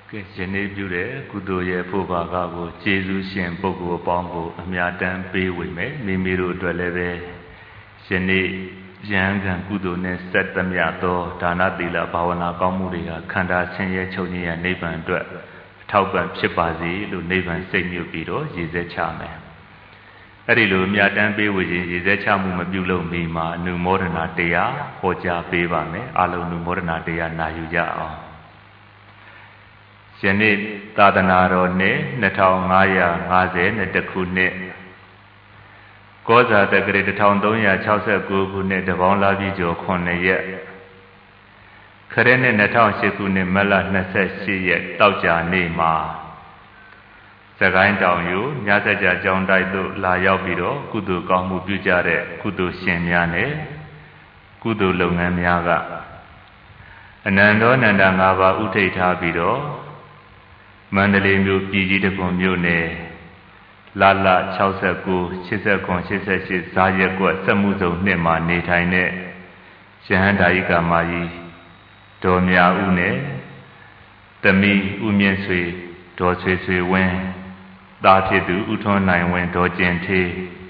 ယနေ့ပြုတဲ့ကုသိုလ်ရဲ့ဖို့ဘာကကိုကျေးဇူးရှင်ပုဂ္ဂိုလ်အပေါင်းကိုအမြတ်တမ်းပေးဝေမယ်မိမိတို့အတွက်လည်းပဲယနေ့ယံကံကုသိုလ်နဲ့ဆက်သမျှသောဒါနသီလဘာဝနာကောင်းမှုတွေကခန္ဓာဆင်းရဲချုပ်ငြိမ်းရနိဗ္ဗာန်အတွက်အထောက်ပံ့ဖြစ်ပါစေလို့နိဗ္ဗာန်စိတ်ညွတ်ပြီးတော့ရည်စဲချမယ်အဲ့ဒီလိုအမြတ်တမ်းပေးဝေခြင်းရည်စဲချမှုမပြုလုပ်မီမှာအနုမောဒနာတရားဟောကြားပေးပါမယ်အလုံးအနုမောဒနာတရားနာယူကြအောင်ယနေ့သာသနာတော်နှစ်2552ခုနှစ်ကောဇာတက္ကရာ1369ခုနှစ်တပေါင်းလပြည့်ကျော်9ရက်ခရစ်နှစ်2008ခုနှစ်မတ်လ28ရက်တောက်ကြနေ့မှာစကိုင်းတောင်ယူမြတ်စကြာကျောင်းတိုက်သို့လာရောက်ပြီးတော့ကုသိုလ်ကောင်းမှုပြုကြတဲ့ကုသိုလ်ရှင်များနဲ့ကုသိုလ်လုပ်ငန်းများကအနန္တောအနန္တ၅ပါးဥထိတ်ထားပြီးတော့မန္တလေးမြို့ပြည်ကြီးတကွန်မြို့နယ်လ69 89 88ဇာရက်ကွက်စက်မှုဇုံနှစ်မှာနေထိုင်တဲ့ယဟန်ဒါယိကာမကြီးဒေါ်မြဦးနဲ့သမီးဦးမြင့်ဆွေဒေါ်ဆွေဝင်းသားဖြစ်သူဦးထွန်းနိုင်ဝင်းဒေါ်ကျင်ထေး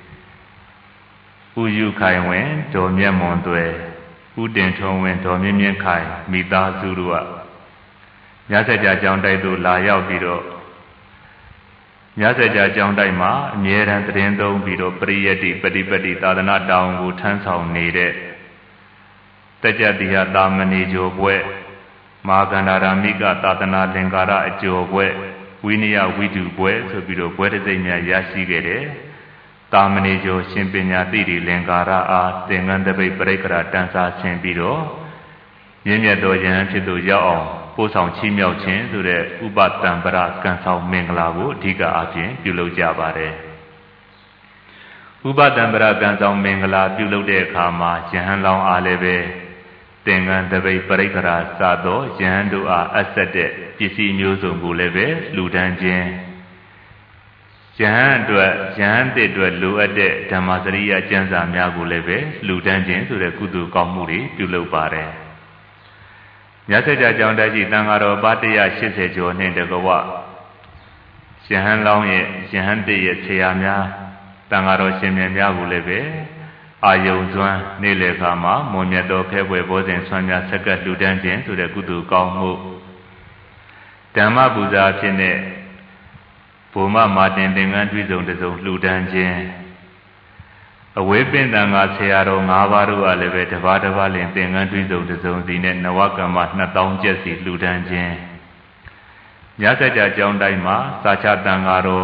ဦးယူခိုင်ဝင်းဒေါ်မြတ်မွန်သွဲဦးတင်ထွန်းဝင်းဒေါ်မြင့်မြင့်ခိုင်မိသားစုတို့ကမြတ်စကြာကျောင်းတိုက်သို့လာရောက်ပြီးတော့မြတ်စကြာကျောင်းတိုက်မှာအမြဲတမ်းသတင်းသုံးပြီးတော့ပရိယတ္တိပฏิပတ်တိသာသနာတောင်ကိုထမ်းဆောင်နေတဲ့တကြတိယသာမဏေကျော်ဘွဲ့မဟာကန္တာရာမိကသာသနာလင်္ကာရအကျော်ဘွဲ့ဝိနည်းဝိတုဘွဲ့ဆိုပြီးတော့ဘွဲ့တစ်သိမ့်များရရှိခဲ့တယ်သာမဏေကျော်ရှင်ပညာတိတိလင်္ကာရအားသင်္ကန်းတပိတ်ပရိက္ခရာတန်စာဆင်ပြီးတော့မြင့်မြတ်သောယဟန်ဖြစ်သူရောက်အောင်ပို့ဆောင်ချီးမြှောက်ခြင်းဆိုတဲ့ဥပတံပရကံဆောင်မင်္ဂလာကိုအဓိကအားဖြင့်ပြုလုပ်ကြပါတယ်။ဥပတံပရကံဆောင်မင်္ဂလာပြုလုပ်တဲ့အခါမှာယဟန်လောင်းအားလည်းပဲသင်္ကန်းတပိတ်ပရိက္ခရာစသောယဟန်တို့အားအဆက်တဲ့ပစ္စည်းမျိုးစုံကိုလည်းပဲလှူဒန်းခြင်းယဟန်အတွက်ယဟန်တစ်အတွက်လိုအပ်တဲ့ဓမ္မစရိယကျမ်းစာများကိုလည်းပဲလှူဒန်းခြင်းဆိုတဲ့ကုသိုလ်ကောင်းမှုတွေပြုလုပ်ပါတယ်။မြတ်စွာဘုရားကျောင်းတိုက်ကြီးတန်ဃာတော်ပါ180ကျော်နှင့်တကဝယဟန်လောင်းရဲ့ယဟန်တစ်ရဲ့ဆရာများတန်ဃာတော်ရှင်မြတ်များကိုလည်းပဲအာယုံစွမ်းနေ့လည်ခါမှာမွန်မြတ်တော်ဖဲပွဲဘောဇဉ်ဆွမ်းများဆက်ကပ်လှူဒန်းခြင်းဆိုတဲ့ကုသိုလ်ကောင်းမှုဓမ္မပူဇာဖြစ်တဲ့ဘုမမာတင်သင်္ကန်းတွေ့ဆုံတစုံလှူဒန်းခြင်းအဝေးပင်တန်ကဆရာတော်၅ပါးတို့ကလည်းပဲတပါးတပါးလင်သင်္ကန်းတွေ့ဆုံတစုံစီနဲ့နဝကမ္မ2000ကျပ်စီလှူဒန်းခြင်းမြတ်စွာဘုရားကျောင်းတိုင်းမှာစာချတန်ဃာတော်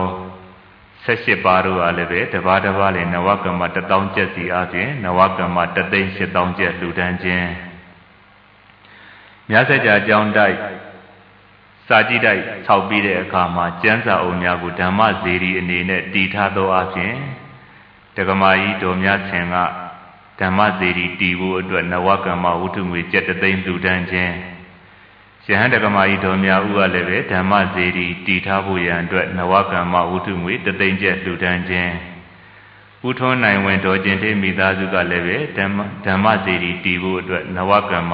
18ပါးတို့ကလည်းပဲတပါးတပါးလင်နဝကမ္မ1000ကျပ်စီအပြင်နဝကမ္မ1,8000ကျပ်လှူဒန်းခြင်းမြတ်စွာဘုရားကျောင်းတိုင်းစာကြည့်တိုက်ဆောက်ပြီးတဲ့အခါမှာကျမ်းစာအုပ်များကိုဓမ္မဇေဒီအနေနဲ့တည်ထားသောအပြင်တက္ကမကြီးတော်မြတ်ဆင်ကဓမ္မစေတီတည်ဖို့အတွက်နဝကမ္မဝတ္ထုငွေ7သိန်းလှူဒန်းခြင်းယဟန်တက္ကမကြီးတော်မြတ်ဦးကလည်းပဲဓမ္မစေတီတည်ထားဖို့ရန်အတွက်နဝကမ္မဝတ္ထုငွေ7သိန်းကျပ်လှူဒန်းခြင်းဦးထွန်းနိုင်ဝင်တော်ကျင်သေးမိသားစုကလည်းပဲဓမ္မစေတီတည်ဖို့အတွက်နဝကမ္မ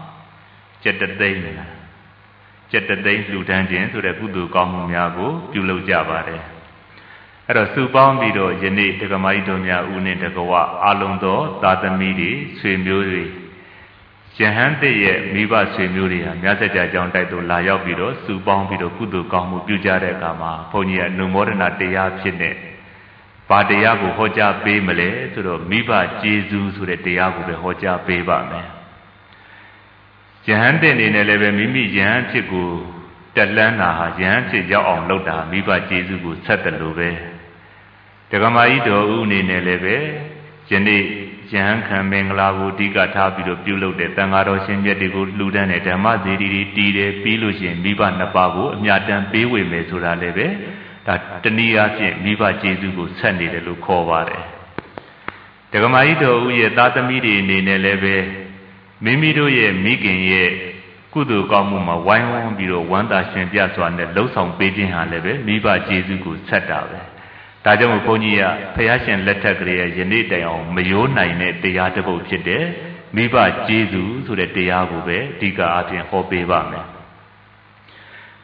7သိန်းလှူဒန်းခြင်းဆိုတဲ့ကုသိုလ်ကောင်းမှုများကိုပြုလုပ်ကြပါတယ်အဲ့တော့စုပေါင်းပြီးတော့ယနေ့တက္ကမကြီးတို့များဦးနဲ့တကဝအလုံးသောသာသမီတွေဆွေမျိုးတွေယဟန်တစ်ရဲ့မိဘဆွေမျိုးတွေဟာမြတ်စွာဘုရားကျောင်းတိုက်သို့လာရောက်ပြီးတော့စုပေါင်းပြီးတော့ကုသိုလ်ကောင်းမှုပြုကြတဲ့အခါမှာဘုန်းကြီးကအနုမောဒနာတရားဖြစ်တဲ့ဘာတရားကိုဟောကြားပေးမလဲဆိုတော့မိဘကျေးဇူးဆိုတဲ့တရားကိုပဲဟောကြားပေးပါမယ်ယဟန်တစ်အနေနဲ့လည်းပဲမိမိယဟန်ဖြစ်ကိုတက်လန်းတာဟာယဟန်ဖြစ်ရောက်အောင်လုပ်တာမိဘကျေးဇူးကိုဆက်တယ်လို့ပဲတက္ကမကြီးတော်ဦးအနေနဲ့လည်းပဲယနေ့ယဟန်ခံမင်္ဂလာကိုအဓိကထားပြီးတော့ပြုလုပ်တဲ့တန်ဃာတော်ရှင်မြတ်တွေကိုလှူဒန်းတဲ့ဓမ္မစေတီတွေတည်တယ်ပြီးလို့ရှိရင်မိဘနှစ်ပါးကိုအမြတ်တမ်းပေးဝေမယ်ဆိုတာလည်းပဲဒါတနည်းအားဖြင့်မိဘကျေးဇူးကိုဆက်နေတယ်လို့ခေါ်ပါတယ်တက္ကမကြီးတော်ဦးရဲ့သားသမီးတွေအနေနဲ့လည်းပဲမိမိတို့ရဲ့မိခင်ရဲ့ကုသိုလ်ကောင်းမှုမှာဝိုင်းဝန်းပြီးတော့ဝမ်းသာရှင်ပြစွာနဲ့လှုပ်ဆောင်ပေးခြင်းဟာလည်းပဲမိဘကျေးဇူးကိုဆက်တာပဲဒါကြောင့်ဘုန်းကြီးကဖယားရှင်လက်ထက်ကလေးယနေ့တိုင်အောင်မရိုးနိုင်တဲ့တရားတစ်ပုဒ်ဖြစ်တဲ့မိဘကျေးဇူးဆိုတဲ့တရားကိုပဲအဓိကအားဖြင့်ဟောပေးပါမယ်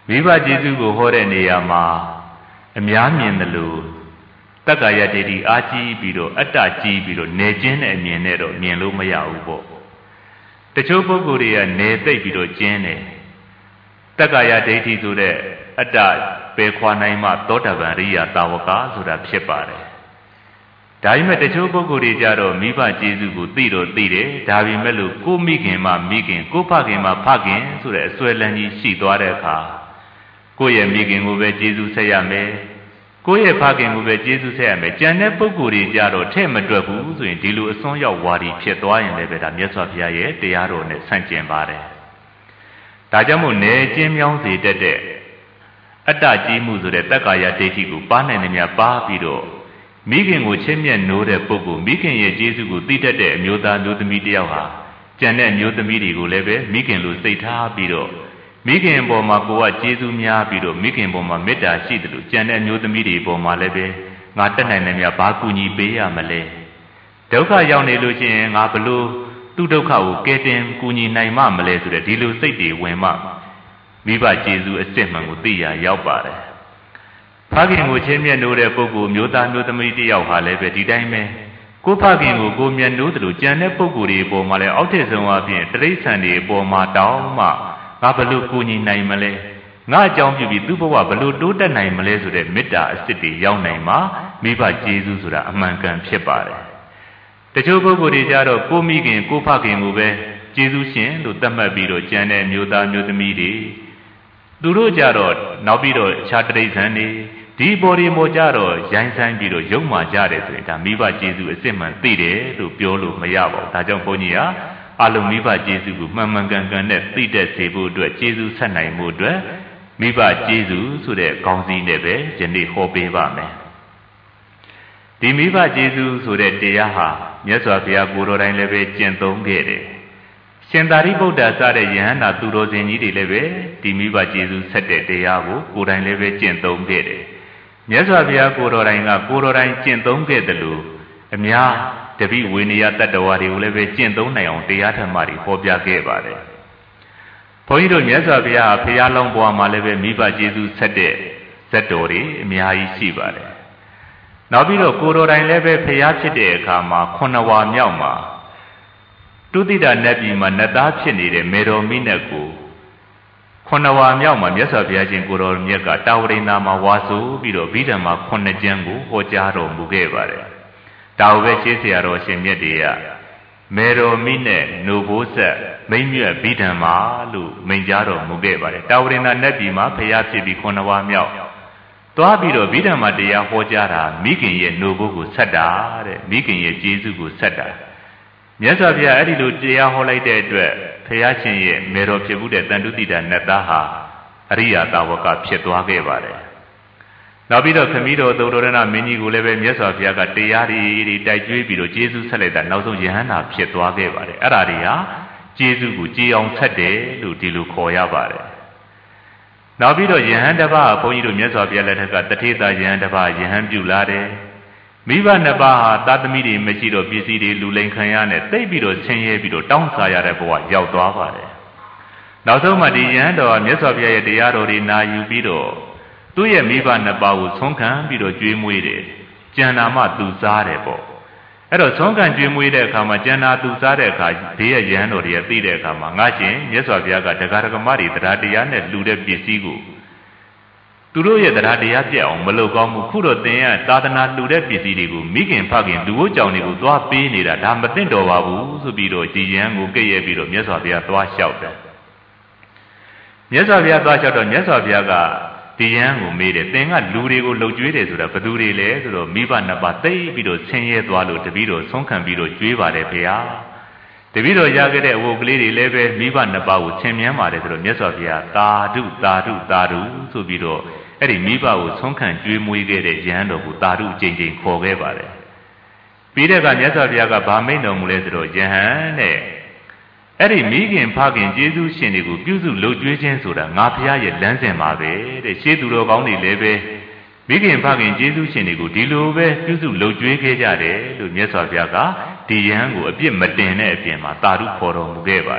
မိဘကျေးဇူးကိုဟောတဲ့နေရာမှာအများမြင်တယ်လို့တက္ကာယဒိဋ္ဌိအားကြီးပြီးတော့အတ္တကြီးပြီးတော့နေကျင်းတဲ့အမြင်နဲ့တော့မြင်လို့မရဘူးပေါ့တချို့ပုဂ္ဂိုလ်တွေကနေသိပ်ပြီးတော့ကျင်းတယ်တက္ကာယဒိဋ္ဌိဆိုတဲ့အတ္တပယ်ခွာနိုင်မှသောတာပန်ရိယသာဝကဆိုတာဖြစ်ပါတယ်ဒါပေမဲ့တချို့ပုဂ္ဂိုလ်တွေကြတော့မိဘကျေးဇူးကိုသိတော့သိတယ်ဒါပေမဲ့လို့ကိုမိခင်မှမိခင်ကိုဖခင်မှဖခင်ဆိုတဲ့အစွဲလန်းကြီးရှိသွားတဲ့အခါကိုယ့်ရဲ့မိခင်ကိုပဲကျေးဇူးဆက်ရမယ်ကိုယ့်ရဲ့ဖခင်ကိုပဲကျေးဇူးဆက်ရမယ်ကြံတဲ့ပုဂ္ဂိုလ်တွေကြတော့ထဲ့မတွက်ဘူးဆိုရင်ဒီလိုအစွန်းရောက်ဝါဒီဖြစ်သွားရင်လည်းပဲဒါမြတ်စွာဘုရားရဲ့တရားတော်နဲ့ဆန့်ကျင်ပါတယ်ဒါကြောင့်မို့နေကျင်းမြောင်းစေတတ်တဲ့အတ္တကြီးမှုဆိုတဲ့တက္ကာယဒိဋ္ဌိကိုပါနိုင်နေမြပါပြီးတော့မိခင်ကိုချစ်မြတ်နိုးတဲ့ပုဂ္ဂိုလ်မိခင်ရဲ့ကျေးဇူးကိုသိတတ်တဲ့အမျိုးသားမျိုးသမီးတယောက်ဟာကြံတဲ့အမျိုးသမီးတွေကိုလည်းပဲမိခင်လိုစိတ်ထားပြီးတော့မိခင်ပေါ်မှာကိုကကျေးဇူးများပြီးတော့မိခင်ပေါ်မှာမေတ္တာရှိတယ်လို့ကြံတဲ့အမျိုးသမီးတွေပေါ်မှာလည်းပဲငါတက်နိုင်နေမြဘာကူညီပေးရမလဲဒုက္ခရောက်နေလို့ရှိရင်ငါဘလို့သူ့ဒုက္ခကိုကယ်တင်ကူညီနိုင်မှမလဲဆိုတဲ့ဒီလိုစိတ်တွေဝင်မှမိဘကျေးဇူးအစစ်မှန်ကိုသိရရောက်ပါတယ်ဖခင်ကိုချင်းမြတ်နိုးတဲ့ပုဂ္ဂိုလ်မျိုးသားမျိုးသမီးတယောက်ဟာလည်းပဲဒီတိုင်းပဲကိုဖခင်ကိုကိုမြတ်နိုးတယ်လို့ကြံတဲ့ပုဂ္ဂိုလ်တွေအပေါ်မှာလည်းအောက်ထစ်ဆုံးအပြင်တိရစ္ဆာန်တွေအပေါ်မှာတောင်းမှငါဘလို့ကူညီနိုင်မလဲငါအကြောင်းပြုပြီးသူ့ဘဝဘလို့တိုးတက်နိုင်မလဲဆိုတဲ့မေတ္တာအစစ်တွေရောက်နိုင်မှာမိဘကျေးဇူးဆိုတာအမှန်ကန်ဖြစ်ပါတယ်တချို့ပုဂ္ဂိုလ်တွေကြတော့ကိုမိခင်ကိုဖခင်ကိုပဲကျေးဇူးရှင်လို့သတ်မှတ်ပြီးတော့ကြံတဲ့မျိုးသားမျိုးသမီးတွေသူတို့ကြတော့နောက်ပြီးတော့အခြားတိရစ္ဆာန်တွေဒီပေါ်ဒီမောကြတော့ရိုင်းဆိုင်ပြီးတော့ယုံမှကြတယ်ဆိုရင်ဒါမိဘကျေးဇူးအစစ်မှန်သိတယ်လို့ပြောလို့မရပါဘူးဒါကြောင့်ဘုန်းကြီးကအလုံးမိဘကျေးဇူးကိုမှန်မှန်ကန်ကန်နဲ့သိတတ်စေဖို့အတွက်ကျေးဇူးဆက်နိုင်မှုအတွက်မိဘကျေးဇူးဆိုတဲ့ခေါင်းစည်းနဲ့ပဲယနေ့ဟောပေးပါမယ်ဒီမိဘကျေးဇူးဆိုတဲ့တရားဟာမြတ်စွာဘုရားကိုယ်တော်တိုင်လည်းပဲကျင့်သုံးခဲ့တယ်ရှင်သာရိပုတ္တရာစတဲ့ယဟန္တာသူတော်စင်ကြီးတွေလည်းပဲဒီမိဘကျေးဇူးဆက်တဲ့တရားကိုကိုယ်တိုင်လည်းပဲကျင့်သုံးခဲ့တယ်မြတ်စွာဘုရားကိုယ်တော်တိုင်ကကိုယ်တော်တိုင်ကျင့်သုံးခဲ့တယ်လို့အများတပိဝေနယတတ္တဝါတွေကိုလည်းပဲကျင့်သုံးနိုင်အောင်တရားဓမ္မတွေဟောပြခဲ့ပါတယ်ဘုန်းကြီးတို့မြတ်စွာဘုရားဖရာလောင်းဘဝမှာလည်းပဲမိဘကျေးဇူးဆက်တဲ့ဇတ်တော်တွေအများကြီးရှိပါတယ်နောက်ပြီးတော့ကိုယ်တော်တိုင်လည်းပဲဖရာဖြစ်တဲ့အခါမှာ9ဝါမြောက်မှာတုတိတနတ်ပြည်မှာနတ်သားဖြစ်နေတဲ့မေတော်မိနတ်ကို9ဝါမြောက်မှာမြတ်စွာဘုရားရှင်ကိုယ်တော်မြတ်ကတာဝရိန္ဒာမှာဝါဆိုပြီးတော့ဗိဓမ္မာ9ကျမ်းကိုဟောကြားတော်မူခဲ့ပါတယ်ဒါဝပဲရှင်းเสียတော်ရှင်မြတ်တွေကမေတော်မိနဲ့နိုဘိုးဆက်မိမ့်မြတ်ဗိဓမ္မာလို့မိန့်ကြားတော်မူခဲ့ပါတယ်တာဝရိန္ဒာနတ်ပြည်မှာဖျားဖြစ်ပြီး9ဝါမြောက်သွားပြီးတော့ဗိဓမ္မာတရားဟောကြားတာမိခင်ရဲ့နိုဘိုးကိုဆက်တာတဲ့မိခင်ရဲ့ကျေးဇူးကိုဆက်တာမြတ်စွာဘုရားအဲ့ဒီလိုတရားဟောလိုက်တဲ့အတွက်ဖျားရှင်ရဲ့မေတော်ဖြစ်မှုတဲ့တန်တုတိတာနတ်သားဟာအရိယာသာဝကဖြစ်သွားခဲ့ပါတယ်နောက်ပြီးတော့ခမည်းတော်သုတ္တရဏမင်းကြီးကိုလည်းပဲမြတ်စွာဘုရားကတရားတွေတိုက်ကျွေးပြီးတော့ကျေးဇူးဆက်လိုက်တာနောက်ဆုံးယဟန္တာဖြစ်သွားခဲ့ပါတယ်အဲ့ဒါတွေဟာကျေးဇူးကိုကြည်အောင်ဆက်တယ်လို့ဒီလိုခေါ်ရပါတယ်နောက်ပြီးတော့ယဟန်တစ်ပါးဘုန်းကြီးတို့မြတ်စွာဘုရားလက်ထက်ကတထေသာယဟန်တစ်ပါးယဟန်ပြုလာတယ်မိဘနှစ်ပါးဟာသာသမီတွေမရှိတော့ပစ္စည်းတွေလူလိမ်ခံရနဲ့တိတ်ပြီးတော့ဆင်းရဲပြီးတော့တောင်းစားရတဲ့ဘဝရောက်သွားပါတယ်နောက်ဆုံးမှဒီယဟန်တော်မြတ်စွာဘုရားရဲ့တရားတော်တွေနာယူပြီးတော့သူ့ရဲ့မိဘနှစ်ပါးကိုဆုံးခံပြီးတော့ကြွေးမွေးတယ်ကျန်နာမှသူစားတယ်ပေါ့အဲ့တော့ဆုံးခံကြွေးမွေးတဲ့အခါမှာကျန်နာသူစားတဲ့အခါဒီရဲ့ယဟန်တော်တွေကသိတဲ့အခါမှာငါရှင်မြတ်စွာဘုရားကတရားဓမ္မတွေတရားတရားနဲ့လှူတဲ့ပစ္စည်းကိုသူတို့ရဲ့တရားတရားပြတ်အောင်မလုပ်ကောင်းဘူးခုတော့သင်ရသာသနာလှူတဲ့ပစ္စည်းတွေကိုမိခင်ဖခင်လူကိုကြောင်တွေကိုသွားပေးနေတာဒါမသိတော်ပါဘူးဆိုပြီးတော့ဒီယဟန်ကိုကဲ့ရဲ့ပြီးတော့မြတ်စွာဘုရားသွားလျှောက်တယ်မြတ်စွာဘုရားသွားလျှောက်တော့မြတ်စွာဘုရားကဒီယဟန်ကိုမေးတယ်သင်ကလူတွေကိုလှုပ်ကြွေးတယ်ဆိုတာဘယ်သူတွေလဲဆိုတော့မိဘနှစ်ပါးသိပြီးတော့ဆင်းရဲသွားလို့တပည့်တော်ဆုံးခံပြီးတော့ကြွေးပါတယ်ဖေဟာတပည့်တော်ရခဲ့တဲ့အဝတ်ကလေးတွေလည်းပဲမိဘနှစ်ပါးကိုဆင်မြန်းပါတယ်ဆိုတော့မြတ်စွာဘုရားသာဓုသာဓုသာဓုဆိုပြီးတော့အဲ့ဒီမိဘကိုဆုံးခံကြွေးမွေးခဲ့တဲ့ယဟန်တော်ကိုသာဓုကြိမ်ကြိမ်ခေါ်ခဲ့ပါတယ်ပြီးတဲ့အခါမြတ်စွာဘုရားကဗာမိန်တော်မူလဲဆိုတော့ယဟန်နဲ့အဲ့ဒီမိခင်ဖခင်ကျေးဇူးရှင်တွေကိုပြုစုလှုပ်ကြွေးခြင်းဆိုတာငါဖရားရဲ့လမ်းစဉ်ပါပဲတဲ့ရှေးသူတော်ကောင်းတွေလည်းပဲမိခင်ဖခင်ကျေးဇူးရှင်တွေကိုဒီလိုပဲပြုစုလှုပ်ကြွေးခဲ့ကြတယ်လို့မြတ်စွာဘုရားကဒီယဟန်ကိုအပြစ်မတင်တဲ့အပြင်မှာသာဓုခေါ်တော်မူခဲ့ပါတယ်ဒါ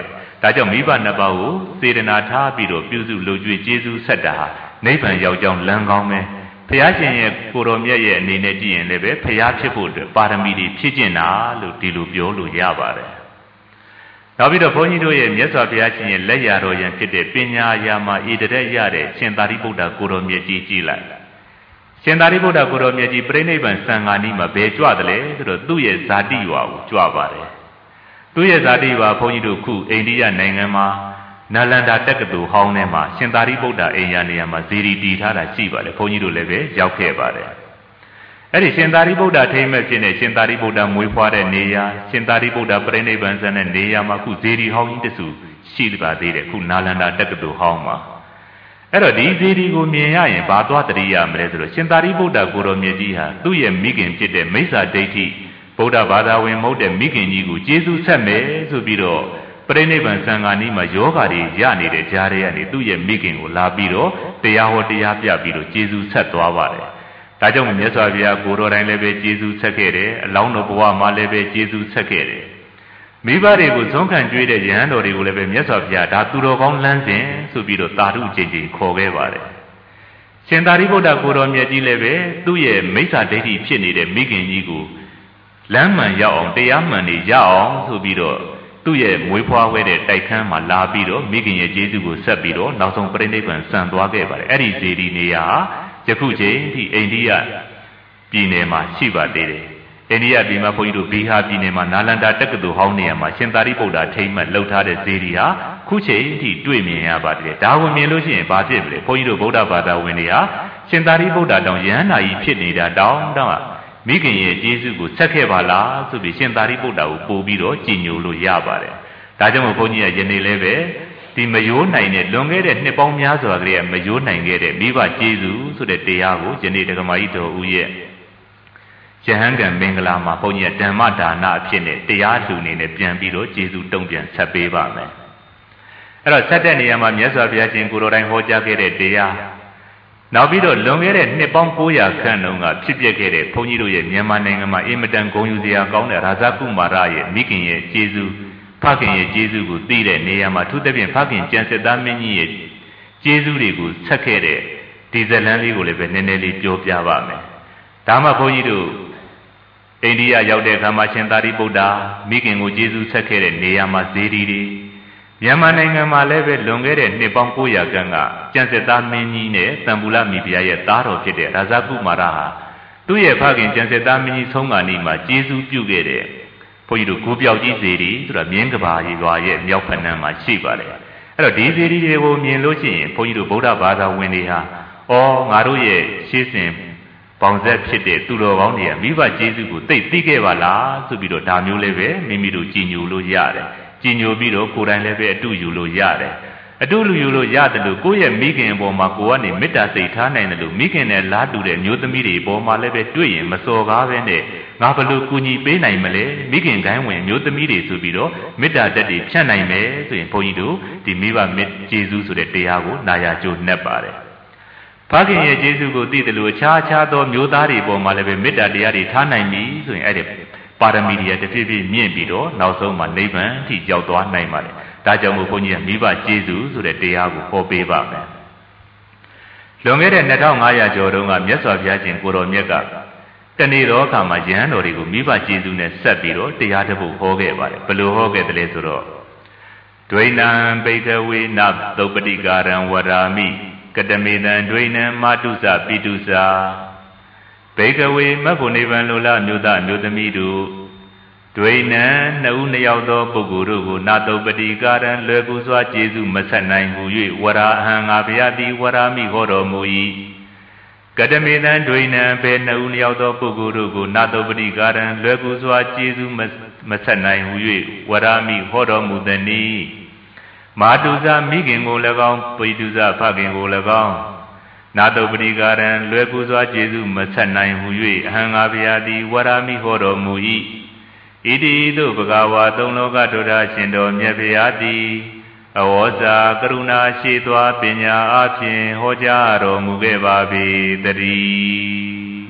ဒါကြောင့်မိဘနှစ်ပါးကိုစေတနာထားပြီးတော့ပြုစုလုပ်ကြွေးကျေးဇူးဆက်တာဟာနိဗ္ဗာန်ရောက်ကြောင်းလမ်းကောင်းပဲဘုရားရှင်ရဲ့ကိုတော်မြတ်ရဲ့အနေနဲ့ကြည့်ရင်လည်းပဲဘုရားဖြစ်ဖို့အတွက်ပါရမီတွေဖြည့်ကျင့်တာလို့ဒီလိုပြောလို့ရပါတယ်နောက်ပြီးတော့ဘုန်းကြီးတို့ရဲ့မြတ်စွာဘုရားရှင်ရဲ့လက်ရာတော်ရန်ဖြစ်တဲ့ပညာရာမှာဣတရက်ရတဲ့ရှင်သာရိပုတ္တကိုတော်မြတ်ကြီးကြည်လိုက်ရှင်သာရိပုတ္တကိုတော်မြတ်ကြီးပြိဋိဘံစံဃာနီးမှာဘယ်ကြွတယ်လဲဆိုတော့သူ့ရဲ့ဇာတိရွာကိုကြွပါတယ်သူ့ရဲ့ဇာတိရွာဘုန်းကြီးတို့ခုအိန္ဒိယနိုင်ငံမှာနာလန္ဒာတက္ကသိုလ်ဟောင်းထဲမှာရှင်သာရိပုတ္တအိမ်ယာနေရာမှာဇေဒီတည်ထားတာရှိပါတယ်ဘုန်းကြီးတို့လည်းပဲရောက်ခဲ့ပါတယ်အဲ့ဒီရှင်သာရိပုတ္တထိမ့်မဲ့ဖြစ်နေရှင်သာရိပုတ္တမွေးဖွားတဲ့နေရာရှင်သာရိပုတ္တပြိဋိဘံစံတဲ့နေရာမှာခုဇေဒီဟောင်းကြီးတစုရှိပါသေးတယ်ခုနာလန္ဒာတက္ကသိုလ်ဟောင်းမှာအဲ့တော့ဒီဇေဒီကိုမြင်ရရင်ဘာသွားတရိယာမလဲဆိုတော့ရှင်သာရိပုတ္တကိုတော်မြတ်ကြီးဟာသူ့ရဲ့မိခင်ဖြစ်တဲ့မိစ္ဆာဒိဋ္ဌိဗုဒ္ဓဘာသာဝင်မဟုတ်တဲ့မိခင်ကြီးကိုကျေးဇူးဆက်မယ်ဆိုပြီးတော့ပြိဋိဘံစံဃာနီးမှာယောဂါတွေရနေတဲ့ကြားထဲကနေသူ့ရဲ့မိခင်ကိုလာပြီးတော့တရားဟောတရားပြပြီးတော့ကျေးဇူးဆက်သွားပါတယ်ဒါကြောင့်မြတ်စွာဘုရားကိုတော်တိုင်းလည်းပဲကျေးဇူးဆက်ခဲ့တယ်အလောင်းတော်ဘဝမှာလည်းပဲကျေးဇူးဆက်ခဲ့တယ်မိဘတွေကိုဇွန်းခံကြွေးတဲ့ယဟန်တော်တွေကိုလည်းပဲမြတ်စွာဘုရားဒါသူတော်ကောင်းလမ်းစဉ်ဆိုပြီးတော့တာဓုကြိမ်ကြိမ်ခေါ်ခဲ့ပါတယ်ရှင်သာရိပုတ္တကိုတော်မြတ်ကြီးလည်းပဲသူ့ရဲ့မိစ္ဆာဒိဋ္ဌိဖြစ်နေတဲ့မိခင်ကြီးကိုလမ်းမှန်ရောက်အောင်တရားမှန်နေရအောင်ဆိုပြီးတော့သူ့ရဲ့မွေးဖွားခဲ့တဲ့တိုက်ခန်းမှာလာပြီးတော့မိခင်ရဲ့ကျေးဇူးကိုဆက်ပြီးတော့နောက်ဆုံးပြိဋိဘံစံသွားခဲ့ပါတယ်အဲ့ဒီဇေဒီနေရာယခုချိန်ထိအိန္ဒိယပြည်နယ်မှာရှိပါသေးတယ်အိန္ဒိယပြည်မှာဘုန်းကြီးတို့ဘီဟာပြည်နယ်မှာနာလန္ဒာတက္ကသိုလ်ဟောင်းနေရာမှာရှင်သာရိပုတ္တထိမ့်မှတ်လှုပ်ထားတဲ့ဇေဒီဟာခုချိန်ထိတွေ့မြင်ရပါတယ်ဒါကိုမြင်လို့ရှိရင်ဘာဖြစ်မလဲဘုန်းကြီးတို့ဗုဒ္ဓဘာသာဝင်တွေဟာရှင်သာရိပုတ္တတောင်ယဟန္တာကြီးဖြစ်နေတာတောင်မိခင်ရဲ့ကျေးဇူးကိုဆက်ခဲ့ပါလားဆိုပြီးရှင်သာရိပုတ္တကိုပို့ပြီးတော့ကြည်ညိုလို့ရပါတယ်ဒါကြောင့်မို့ဘုန်းကြီးကယနေ့လည်းပဲဒီမယိုးနိုင်တဲ့လွန်ခဲ့တဲ့နှစ်ပေါင်းများစွာကလေးကမယိုးနိုင်ခဲ့တဲ့မိဘကျေးဇူးဆိုတဲ့တရားကိုယနေ့ဒကမာကြီးတော်ဦးရဲ့ယဟန်ကံမင်္ဂလာမှာဘုန်းကြီးကဓမ္မဒါနအဖြစ်နဲ့တရားလူနေနဲ့ပြန်ပြီးတော့ကျေးဇူးတုံ့ပြန်ဆက်ပေးပါမယ်အဲ့တော့ဆက်တဲ့နေရာမှာမြတ်စွာဘုရားရှင်ကိုယ်တော်တိုင်ဟောကြားခဲ့တဲ့တရားနောက်ပြီးတော့လွန်ခဲ့တဲ့နှစ်ပေါင်း900ခန့်တုန်းကဖြစ်ပျက်ခဲ့တဲ့ဘုန်းကြီးတို့ရဲ့မြန်မာနိုင်ငံမှာအင်မတန်ဂုဏ်ယူစရာကောင်းတဲ့ရာဇကုမာရရဲ့မိခင်ရဲ့ကျေးဇူးဖခင်ရဲ့ကျေးဇူးကိုသိတဲ့နေရာမှာသူသဖြင့်ဖခင်ကျန်စစ်သားမင်းကြီးရဲ့ကျေးဇူးတွေကိုဆက်ခဲ့တဲ့ဒီဇလန်းလေးကိုလည်းပဲနည်းနည်းလေးပြောပြပါမယ်ဒါမှဘုန်းကြီးတို့အိန္ဒိယရောက်တဲ့အခါမှာရှင်သာရိပုတ္တမိခင်ကိုကျေးဇူးဆက်ခဲ့တဲ့နေရာမှာဇေဒီတွေမြန်မာနိုင်ငံမှာလည်းပဲလွန်ခဲ့တဲ့နှစ်ပေါင်း900ခန့်ကကျန်စစ်သားမင်းကြီးနဲ့တန်ဘူလမိဖုရားရဲ့သားတော်ဖြစ်တဲ့ရာဇကုမာရဟာသူ့ရဲ့ဖခင်ကျန်စစ်သားမင်းကြီးဆုံးခါနီးမှာကျေးဇူးပြုခဲ့တဲ့ဘုန်းကြီးတို့ကိုပြောက်ကြီးဇေဒီဆိုတာမြင်းကဘာရွာရဲ့မြောက်ဖက်နှံမှာရှိပါတယ်အဲ့တော့ဒီဇေဒီတွေကိုမြင်လို့ရှိရင်ဘုန်းကြီးတို့ဗုဒ္ဓဘာသာဝင်တွေဟာငါတို့ရဲ့ရှေးစဉ်ပေါင်ဆက်ဖြစ်တဲ့သူတော်ကောင်းတွေကမိဘကျေးဇူးကိုသိခဲ့ပါလားဆိုပြီးတော့ဒါမျိုးလေးပဲမိမိတို့ကြည်ညိုလို့ရတယ်ကြည်ညိုပြီးတော့ကိုယ်တိုင်လည်းပဲအတူယူလို့ရတယ်အတူလူယူလို့ရတယ်လို့ကိုယ့်ရဲ့မိခင်အပေါ်မှာကိုယ်ကနေမေတ္တာစိတ်ထားနိုင်တယ်လို့မိခင်နဲ့လားတူတဲ့မျိုးသမီးတွေအပေါ်မှာလည်းပဲတွေ့ရင်မစော်ကားပဲနဲ့ငါဘလို့ကူညီပေးနိုင်မလဲမိခင်ကိုင်းဝင်မျိုးသမီးတွေဆိုပြီးတော့မေတ္တာတက်တွေဖြန့်နိုင်မယ်ဆိုရင်ဘုန်းကြီးတို့ဒီမိဘကျေးဇူးဆိုတဲ့တရားကိုနာယာကျိုးနှက်ပါတယ်ဖခင်ရဲ့ကျေးဇူးကိုသိတယ်လို့အခြားသောမျိုးသားတွေပေါ်မှာလည်းပဲမေတ္တာတရားတွေထားနိုင်ပြီဆိုရင်အဲ့ဒီပါရမီတွေတဖြည်းဖြည်းမြင့်ပြီးတော့နောက်ဆုံးမှာနိဗ္ဗာန်အထိရောက်သွားနိုင်ပါတယ်ဒါကြောင့်မို့ဘုန်းကြီးကမိဘကျေးဇူးဆိုတဲ့တရားကိုဟောပေးပါမယ်လွန်ခဲ့တဲ့2500ကျော်တုန်းကမြတ်စွာဘုရားရှင်ကိုတော်မြတ်ကတနေ့တော့အခါမှာယဟန်တော်တွေကိုမိဘကျေးဇူးနဲ့ဆက်ပြီးတော့တရားတစ်ပုဒ်ဟောခဲ့ပါတယ်ဘယ်လိုဟောခဲ့တယ်လဲဆိုတော့ဒွိနံဘိကဝေနသုပ္ပတိကာရံဝရာမိကတမေတံဒွိနံမာတုစပိတုစာဘေကဝေမတ်ဖို့နိဗ္ဗာန်လိုလားမြို့သားမြို့သမီးတို့ဒွိနံနှစ်ဦးနှစ်ယောက်သောပုဂ္ဂိုလ်တို့ကိုနာတုပတိကာရံလွယ်ကူစွာကျေးဇူးမဆက်နိုင်ဟူ၍ဝရာအဟံငါဘုရားသည်ဝရာမိဟောတော်မူ၏ကတမေတံဒွိနံဘယ်နှစ်ဦးနှစ်ယောက်သောပုဂ္ဂိုလ်တို့ကိုနာတုပတိကာရံလွယ်ကူစွာကျေးဇူးမဆက်နိုင်ဟူ၍ဝရာမိဟောတော်မူသည်နိမာတုဇမိခင်ကို၎င်းပိတုဇဖခင်ကို၎င်းနာတုပတိကာရံလွယ်ကူစွာကျေးဇူးမဆက်နိုင်ဟူ၍အဟံငါဘုရားသည်ဝရာမိဟောတော်မူ၏ဣတိတုဘဂဝါသုံးလောကဒုဒ္ဓရှင်တော်မြတ်ဘုရားသည်အဝေါဇာကရုဏာရှိသောပညာအဖြင့်ဟောကြားတော်မူခဲ့ပါပေတည်း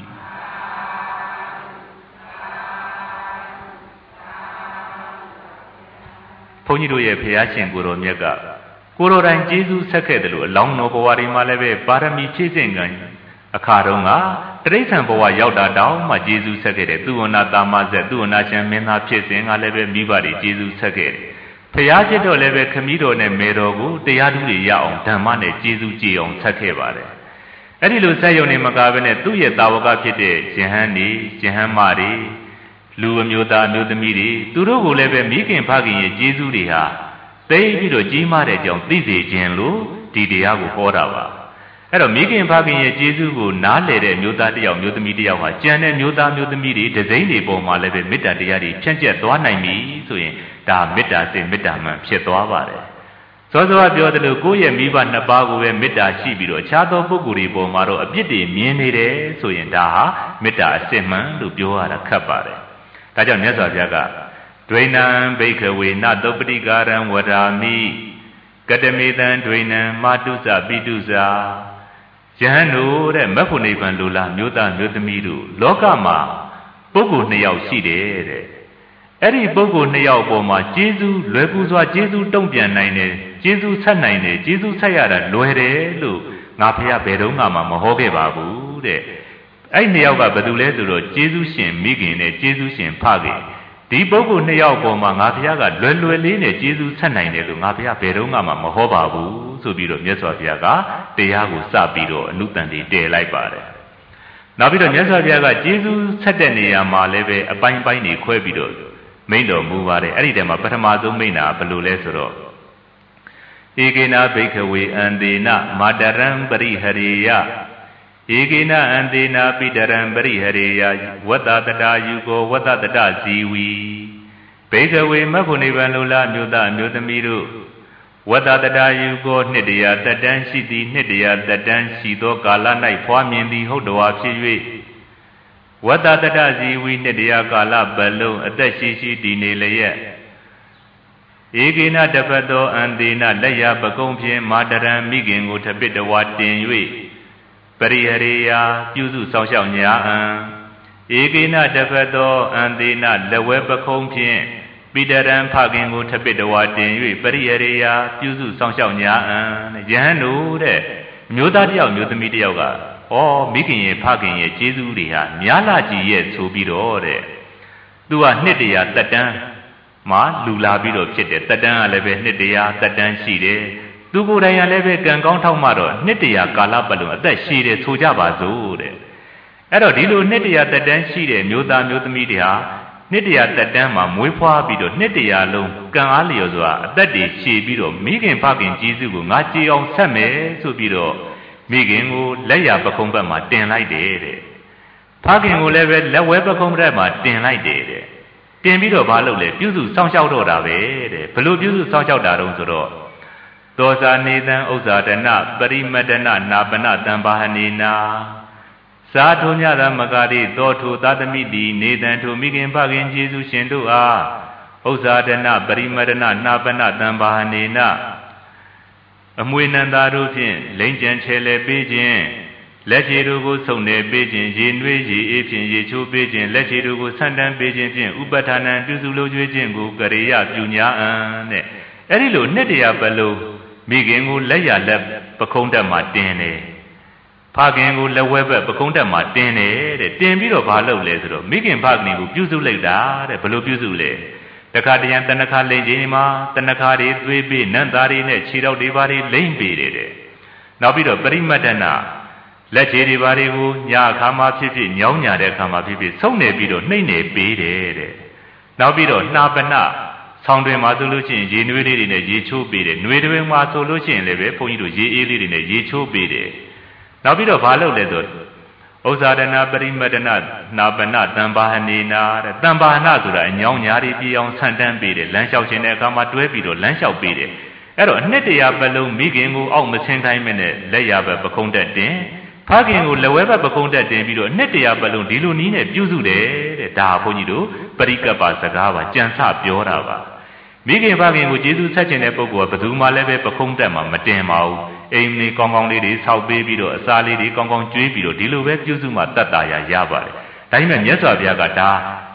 ဘုန်းကြီးတို့ရဲ့ဖရာရှင်ကိုတော်မြတ်ကကိုတော်တိုင်ကျေးဇူးဆက်ခဲ့တယ်လို့အလောင်းတော်ဘဝတွေမှာလည်းပဲပါရမီဖြည့်စင်ကံအခါတုန်းကတရိစ္ဆာန်ဘဝရောက်တာတောင်မှကျေးဇူးဆက်ခဲ့တယ်သူဝနာတာမဇက်သူဝနာရှင်မင်းသားဖြစ်စဉ်ကလည်းပဲမိဘတွေကျေးဇူးဆက်ခဲ့တယ်ဖရာจิตတော်လည်းပဲခမည်းတော်နဲ့မေတော်ကိုတရားဓုတွေရအောင်ဓမ္မနဲ့ကျေးဇူးကြည်အောင်ဆက်ခဲ့ပါတယ်အဲ့ဒီလိုဆက်ယုံနေမကဘဲနဲ့သူ့ရဲ့တာဝကဖြစ်တဲ့ရှင်ဟန်းနေရှင်ဟန်းမတွေလူအမျိုးသားအမျိုးသမီးတွေသူတို့ကိုလည်းပဲမိခင်ဖခင်ရဲ့ကျေးဇူးတွေဟာသိပြီးတော့ကြီးမားတဲ့အကြောင်းသိစေခြင်းလို့ဒီတရားကိုဟောတာပါအဲ့တော့မိခင်ဖခင်ရဲ့ကျေးဇူးကိုနားလည်တဲ့မျိုးသားတစ်ယောက်မျိုးသမီးတစ်ယောက်ဟာကြံတဲ့မျိုးသားမျိုးသမီးတွေဒဇိမ့်တွေပေါ်မှာလည်းပဲမေတ္တာတရားတွေဖြန့်ကျက်သွားနိုင်ပြီဆိုရင်ဒါမေတ္တာစိတ်မေတ္တာမှန်ဖြစ်သွားပါတယ်စောစောကပြောသလိုကိုယ့်ရဲ့မိဘနှစ်ပါးကိုပဲမေတ္တာရှိပြီးတော့အခြားသောပုဂ္ဂိုလ်တွေပေါ်မှာတော့အပြစ်တွေမြင်နေတယ်ဆိုရင်ဒါဟာမေတ္တာအစစ်မှန်လို့ပြောရတာခက်ပါတယ်ဒါကြောင့်မြတ်စွာဘုရားကဒွိနံဘိက္ခဝေနသုပ္ပတိကာရံဝရာမိကတမေတံဒွိနံမာတုစပိတုစယဟန်တို့တဲ့မဖို့နိဗ္ဗာန်လိုလားမျိုးသားမျိုးသမီးတို့လောကမှာပုဂ္ဂိုလ်နှစ်ယောက်ရှိတယ်တဲ့အဲ့ဒီပုဂ္ဂိုလ်နှစ်ယောက်ပေါ်မှာကျေးဇူးလွယ်ကူစွာကျေးဇူးတုံ့ပြန်နိုင်တယ်ကျေးဇူးဆက်နိုင်တယ်ကျေးဇူးဆက်ရတာလွယ်တယ်လို့ငါဖះဘယ်တော့မှမဟောခဲ့ပါဘူးတဲ့အဲ့နှစ်ယောက်ကဘယ်သူလဲဆိုတော့ကျေးဇူးရှင်မိခင်နဲ့ကျေးဇူးရှင်ဖခင်ဒီပုဂ္ဂိုလ်နှစ်ယောက်ပေါ်မှာငါဖះကလွယ်လွယ်လေးနဲ့ကျေးဇူးဆက်နိုင်တယ်လို့ငါဖះဘယ်တော့မှမဟောပါဘူးဆိုပြီးတော့မြတ်စွာဘုရားကတရားကိုစပြီးတော့အနုတ္တန်တွေတည်လိုက်ပါတယ်နောက်ပြီးတော့မြတ်စွာဘုရားကကျေးဇူးဆက်တဲ့နေရာမှာလည်းပဲအပိုင်းပိုင်းတွေခွဲပြီးတော့မိန့်တော်မူပါတယ်အဲ့ဒီတည်းမှာပထမဆုံးမိန့်တာဘယ်လိုလဲဆိုတော့ဧကေနဘိက္ခဝေအန္တေနမာတရံပရိဟရေယဧကေနအန္တေနပိတရံပရိဟရေယဝတ္တတတာယူကိုဝတ္တတတဇီဝီဘိက္ခဝေမဖို့နိဗ္ဗာန်လိုလားမြို့သားမြို့သမီးတို့ဝတ္တတတာယူကိုနှစ်တရာတတန်းရှိသည်နှစ်တရာတတန်းရှိသောကာလ၌ဖွားမြင်သည်ဟုတ်တော်ဖြစ်၍ဝတ္တတတဇီဝီနှစ်တရာကာလပတ်လုံးအသက်ရှိရှိတည်နေလျက်ဧကေနတပတ်သောအန္တေနလက်ရပကုံးဖြင့်မာတရံမိခင်ကိုထပိတဝါတင်၍ပရိဟရေယပြုစုဆောင်ရှောက်ညာအံဧကေနတပတ်သောအန္တေနလက်ဝဲပကုံးဖြင့်ပိတရံဖခင်ကိုထပိတဝါတင်၍ပရိဟရေယပြုစုဆောင်ရှောက်ညာအံယဟန်တို့တဲ့မျိုးသားတစ်ယောက်မျိုးသမီးတစ်ယောက်ကဩမိခင်ရဲ့ဖခင်ရဲ့ကျေးဇူးတွေဟာများလာကြည်ရဲ့ဆိုပြီးတော့တဲ့သူကနှစ်တရာတက်တန်းမှာလူလာပြီးတော့ဖြစ်တယ်တက်တန်းကလည်းပဲနှစ်တရာတက်တန်းရှိတယ်သူကိုယ်တိုင်ကလည်းပဲကံကောင်းထောက်မှတော့နှစ်တရာကာလပတ်လုံးအသက်ရှည်တယ်ဆိုကြပါစို့တဲ့အဲ့တော့ဒီလိုနှစ်တရာတက်တန်းရှိတဲ့မျိုးသားမျိုးသမီးတွေဟာနှစ်တရာတက်တန်းမှာမွေးဖွားပြီးတော့နှစ်တရာလုံးကံအားလျော်စွာအသက်တွေရှည်ပြီးတော့မိခင်ဖခင်ကျေးဇူးကိုငါကြည်အောင်ဆက်မယ်ဆိုပြီးတော့မိခင်ကိုလက်ရပခုံးဘက်မှာတင်လိုက်တယ်တဲ့ဖခင်ကိုလည်းပဲလက်ဝဲပခုံးဘက်မှာတင်လိုက်တယ်တဲ့တင်ပြီးတော့ဘာလုပ်လဲပြုစုစောင့်ရှောက်တော့တာပဲတဲ့ဘလို့ပြုစုစောင့်ရှောက်တာတုံးဆိုတော့သောဇာနေတံဥစ္စာဒနပရိမတ္တနာနာပနတံဘာဟနေနာသာထုံညသာမကာတိသောထုသာသမိတိနေတံထုမိခင်ဖခင်ကျေးဇူးရှင်တို့အားဥစ္စာဒနပရိမတ္တနာနာပနတံဘာဟနေနာအမွေနန္တာတို့ဖြင့်လိမ့်ကြံချဲလဲပေးခြင်းလက်ခြေတို့ကိုဆုံနေပေးခြင်းရေနွေးရေအေးဖြင့်ရေချိုးပေးခြင်းလက်ခြေတို့ကိုဆန့်တန်းပေးခြင်းဖြင့်ဥပဋ္ဌာဏံပြုစုလုပ်ကျွေးခြင်းကိုကရေယပြုညာအံတဲ့အဲ့ဒီလိုနှစ်တရာပတ်လုံးမိခင်ကိုလက်ရလက်ပခုံးတက်မှာတင်းတယ်ဖခင်ကိုလက်ဝဲဘက်ပခုံးတက်မှာတင်းတယ်တဲ့တင်းပြီးတော့ဘာလုပ်လဲဆိုတော့မိခင်ဖခင်ကိုပြုစုလိုက်တာတဲ့ဘယ်လိုပြုစုလဲတခါတရံတဏခါလိမ့်ခြင်းမှာတဏခါတွေသွေးပေးနံ့သားတွေနဲ့ခြေတော်တွေဘာတွေလိမ့်ပေးတယ်တဲ့နောက်ပြီးတော့ပရိမတ္တနာလက်ခြေတွေဘာတွေကိုညာအခါမှာဖြစ်ဖြစ်ညောင်းညာတဲ့အခါမှာဖြစ်ဖြစ်ဆုံးနေပြီးတော့နှိမ့်နေပေးတယ်တဲ့နောက်ပြီးတော့နှာပနဆောင်းတွင်မှာဆိုလို့ရှိရင်ရေနွေးလေးတွေနဲ့ရေချိုးပေးတယ်နွေတွင်မှာဆိုလို့ရှိရင်လည်းပဲဘုန်းကြီးတို့ရေအေးလေးတွေနဲ့ရေချိုးပေးတယ်နောက်ပြီးတော့ဘာလုပ်လဲဆိုဥစ္စာဒနာပရိမတ္တနာနာပနတံဘာဟနေနာတဲ့တံဘာဟနာဆိုတာအညောင်းညာတွေပြေအောင်ဆန့်တန်းပေးတယ်လမ်းလျှောက်ခြင်းတဲ့အခါမှာတွဲပြီးတော့လမ်းလျှောက်ပေးတယ်အဲ့တော့နှစ်တရာပတ်လုံးမိခင်ကိုအောက်မဆင်းတိုင်းမဲ့နဲ့လက်ရဘက်ပခုံးတက်တင်ဖခင်ကိုလက်ဝဲဘက်ပခုံးတက်တင်ပြီးတော့နှစ်တရာပတ်လုံးဒီလိုနည်းနဲ့ပြုစုတယ်တဲ့ဒါဘုန်းကြီးတို့ပရိကပ္ပစကားပါကြံစပြောတာပါမိခင်ဖခင်ကိုကျေးဇူးဆက်ခြင်းတဲ့ပုဂ္ဂိုလ်ကဘယ်သူမှလည်းပဲပခုံးတက်မှာမတင်ပါဘူးအိမ်လေးကောင်းကောင်းလေးတွေဆောက်ပေးပြီးတော့အစာလေးတွေကောင်းကောင်းကျွေးပြီးတော့ဒီလိုပဲပြုစုမှတတ်တာရပါတယ်ဒါပေမဲ့မြတ်စွာဘုရားကဒါ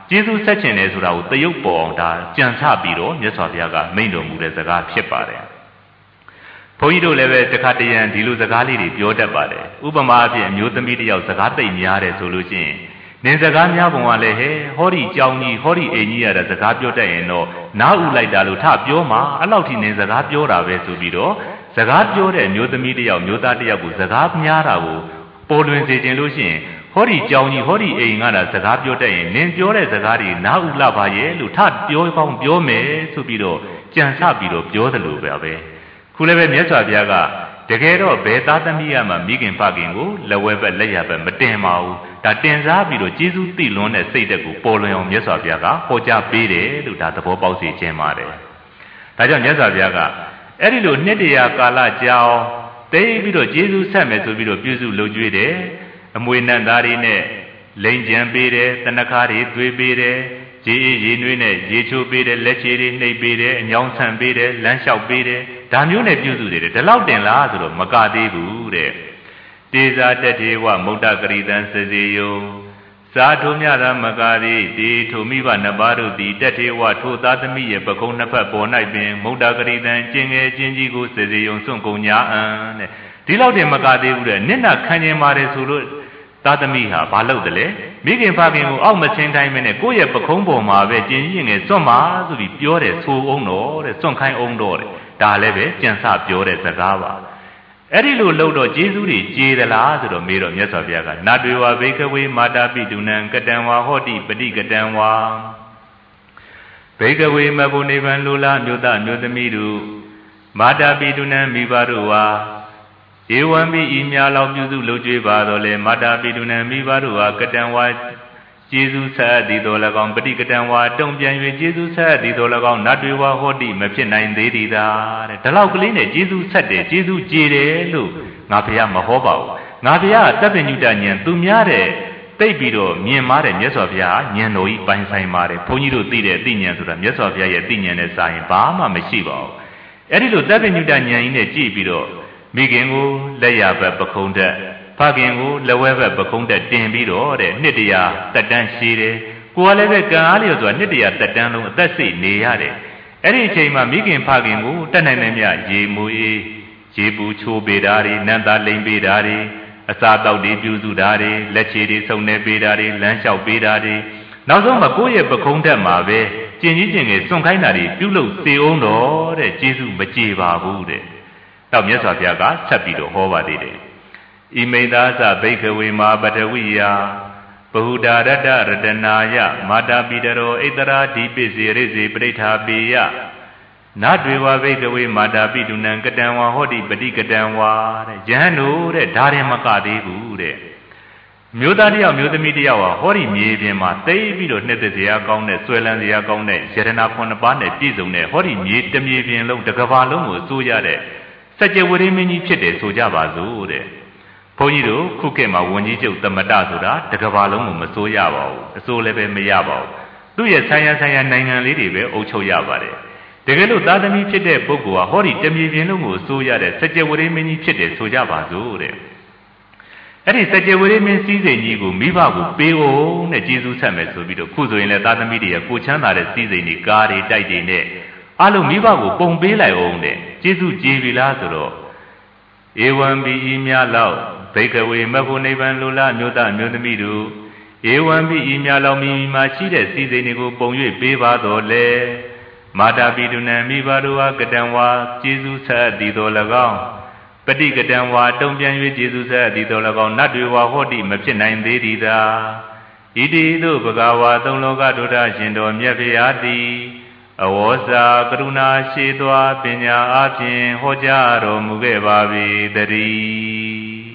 ကျေးဇူးဆက်ခြင်းလေဆိုတာကိုတရုပ်ပေါ်အောင်ဒါကြံစပြီးတော့မြတ်စွာဘုရားကမိန့်တော်မူတဲ့စကားဖြစ်ပါတယ်ဘုန်းကြီးတို့လည်းပဲတခါတရံဒီလိုစကားလေးတွေပြောတတ်ပါတယ်ဥပမာအဖြစ်အမျိုးသမီးတစ်ယောက်စကားသိပ်များတယ်ဆိုလို့ရှိရင်နင်စကားများပုံကလည်းဟဲ့ဟောဒီကြောင်ကြီးဟောဒီအိမ်ကြီးရတဲ့စကားပြောတတ်ရင်တော့နားဥလိုက်တာလို့ထပြောမှာအဲ့လောက်ထိနင်စကားပြောတာပဲဆိုပြီးတော့စကားပြောတဲ့အမျိုးသမီးတစ်ယောက်မျိုးသားတစ်ယောက်ကိုစကားများတာကိုပေါ်လွင်စေခြင်းလို့ရှိရင်ဟောဒီကြောင်ကြီးဟောဒီအိမ်ကတာစကားပြောတတ်ရင်နင်ပြောတဲ့စကားတွေနားဥလာပါရဲ့လို့ထပြောကောင်းပြောမယ်ဆိုပြီးတော့ကြံစပြီးတော့ပြောတယ်လို့ပဲခုလည်းပဲမြတ်စွာဘုရားကတကယ်တော့ဘယ်သားသမီးရမှမိခင်ဖခင်ကိုလက်ဝဲဘက်လက်ရဘက်မတင်ပါဘူးဒါတင်စားပြီးတော့ကျေးဇူးသိလွန်းတဲ့စိတ်ဓာတ်ကိုပေါ်လွင်အောင်မြတ်စွာဘုရားကဟောကြားပေးတယ်လို့ဒါသဘောပေါက်စေခြင်းပါတယ်ဒါကြောင့်မြတ်စွာဘုရားကအဲ့ဒီလိုနှစ်တရာကာလကြာအောင်သိပြီးတော့ကျေးဇူးဆက်မယ်ဆိုပြီးတော့ပြုစုလုပ်ကြွေးတယ်အမွေနတ်သားတွေနဲ့လိန်ကြံပေးတယ်တဏခါတွေသွေးပေးတယ်ရေအေးရေနွေးနဲ့ရေချိုးပေးတယ်လက်ချေတွေနှိပ်ပေးတယ်အညောင်းဆန်ပေးတယ်လမ်းလျှောက်ပေးတယ်ဒါမျိုးနဲ့ပြုစုတယ်ဒီလောက်တင်လားဆိုတော့မကသေးဘူးတဲ့တေဇာတတေဝမုဒ္ဒကရိတံစစေယုသာထုမြရာမကာတိတေထုမိဘနှစ်ပါးတို့သည်တတေဝထိုသားသမီးရဲ့ပကုံးနှစ်ဖက်ပေါ်၌ပင်မုဒ္ဒကရိတံကျင်ငယ်ချင်းကြီးကိုစစေယုစွန့်ကုန်ညာအံတဲ့ဒီလောက်တင်မကသေးဘူးတဲ့နင့်နာခံကျင်ပါတယ်ဆိုလို့သားသမီးဟာဘာလုပ်တယ်လဲမိခင်ဖခင်ကိုအောက်မချင်းတိုင်းမနဲ့ကိုယ့်ရဲ့ပခုံးပေါ်မှာပဲကျင်ကြီးငယ်စွန့်ပါဆိုပြီးပြောတယ်ဆိုအောင်တော့တဲ့စွန့်ခိုင်းအောင်တော့တဲ့ဒါလည်းပဲကြံစပြောတဲ့စကားပါအဲ့ဒီလိုလုပ်တော့ကျေးဇူးတွေကျေသလားဆိုတော့မေးတော့မြတ်စွာဘုရားကနတ်တွေဝဘိကဝေမာတာပိတုနံကတံဝါဟောတိပတိကတံဝါဘိကဝေမဘုနိဗ္ဗာန်လူလားမြို့သားမြို့သမီးတို့မာတာပိတုနံမိဘတို့ဟာဧဝံပိဤများလောက်ပြုစုလုပ်ကြွေးပါတော့လေမာတာပိတုနံမိဘတို့ဟာကတံဝါကျေးဇူးဆက်သည်တော်၎င်းပฏิကတံဝါတုံပြန်၍ကျေးဇူးဆက်သည်တော်၎င်းနတ်တွေဝါဟောတိမဖြစ်နိုင်သေးသည်သာတဲ့ဒီလောက်ကလေးနဲ့ကျေးဇူးဆက်တယ်ကျေးဇူးကျေတယ်လို့ငါဘုရားမဟောပါဘူးငါဘုရားတပ်ပညုတဉာဏ်သူများတဲ့သိပြီးတော့မြင်မာတဲ့မြတ်စွာဘုရားဉာဏ်တော်ကြီးပိုင်ဆိုင်ပါတယ်ဘုန်းကြီးတို့သိတဲ့အသိဉာဏ်ဆိုတာမြတ်စွာဘုရားရဲ့သိဉာဏ်နဲ့စာရင်ဘာမှမရှိပါဘူးအဲ့ဒီလိုတပ်ပညုတဉာဏ်ကြီးနဲ့ကြည့်ပြီးတော့မိခင်ကိုလက်ရဘက်ပခုံးတက်ဖခင်ကိုလက်ဝဲဘက်ပခုံးတက်တင်ပြီးတော့တဲ့နှစ်တရာတက်တန်းရှိတယ်ကိုယ်ကလည်းပဲကံအားလျော်ဆိုတာနှစ်တရာတက်တန်းလုံးအသက်စိတ်နေရတယ်အဲ့ဒီအချိန်မှာမိခင်ဖခင်ကိုတက်နိုင်တဲ့မြရေမူအေးရေပူချိုးပေးတာတွေနတ်သားလိမ်ပေးတာတွေအစာတောက်တွေပြုစုတာတွေလက်ချေတွေစုံနေပေးတာတွေလမ်းလျှောက်ပေးတာတွေနောက်ဆုံးမှာကိုယ့်ရဲ့ပခုံးတက်မှာပဲကျင်ကြီးကျင်ငယ်စွန့်ခိုင်းတာတွေပြုလုပ်စေအောင်တော့တဲ့ကျေးဇူးမကြေပါဘူးတဲ့တော့မြတ်စွာဘုရားကဆက်ပြီးတော့ဟောပါသေးတယ်ဣမိသာသဘိက္ခဝေမာပတဝိယဘဟုတာရတ္တရတနာယမာတာပိတရောဣတရာဒီပိစေရိစေပရိဋ္ဌာပိယနတ်တွေဝဘိက္ခဝေမာတာပိတုနံကတံဝါဟောတိပฏิကတံဝါတဲ့ယဟန်တို့တဲ့ဒါရင်မကသေးဘူးတဲ့မျိုးသားတယောက်မျိုးသမီးတယောက်ဟာဟောဒီမြေပြင်မှာသိပြီးတော့နှစ်သက်စရာကောင်းတဲ့ဆွဲလန်းစရာကောင်းတဲ့ယရဏခုနှစ်ပါးနဲ့ပြည့်စုံတဲ့ဟောဒီမြေတမြေပြင်လုံးတစ်ကမ္ဘာလုံးကိုစိုးရတဲ့စัจ java ရင်းမင်းကြီးဖြစ်တယ်ဆိုကြပါစို့တဲ့ဘုန်းကြီးတို့ခုခေတ်မှာဝန်ကြီးချုပ်သမတဆိုတာတစ်ကမ္ဘာလုံးကိုမစိုးရပါဘူးအစိုးလည်းပဲမရပါဘူးသူ့ရဲ့ဆိုင်ရာနိုင်ငံလေးတွေပဲအုပ်ချုပ်ရပါတယ်တကယ်လို့သားသမီးဖြစ်တဲ့ပုဂ္ဂိုလ်ဟာဟောဒီတမြေပြင်လုံးကိုစိုးရတဲ့စัจ java ရင်းမင်းကြီးဖြစ်တယ်ဆိုကြပါစို့တဲ့အဲ့ဒီစัจ java ရင်းမင်းစည်းစိမ်ကြီးကိုမိဘကိုပေးအောင်တဲ့ကျေးဇူးဆက်မယ်ဆိုပြီးတော့ခုဆိုရင်လည်းသားသမီးတွေရဲ့ကိုချမ်းသာတဲ့စည်းစိမ်တွေကားတွေတိုက်တွေနဲ့အလုံးမိဘကိုပုံပေးလိုက်အောင်တဲ့ကျေးဇူးကြည်ပြီလားဆိုတော့ဧဝံပိဤများလောက်ဘိကဝေမဘုနိဗ္ဗာန်လူလားမြို့သားမြို့သမီးတို့ဧဝံပိဤများလောက်မိမိမှာရှိတဲ့စည်းစိမ်တွေကိုပုံ၍ပေးပါတော်လေမာတာပိတုနံမိဘတို့ဟာကတံဝါကျေးဇူးဆက်သည်တော်၎င်းပฏิကတံဝါတုံပြန်၍ကျေးဇူးဆက်သည်တော်၎င်းနတ်တွေဝါဟောတိမဖြစ်နိုင်သေးသည်သာဣတိတို့ဘဂဝါသုံးလောကဒုဒ္ဒရှင်တော်မြတ်ဖရာသည်အဝေါစာကရုဏာရှိသောပညာအဖြင့်ဟောကြားတော်မူခဲ့ပါ၏တည်း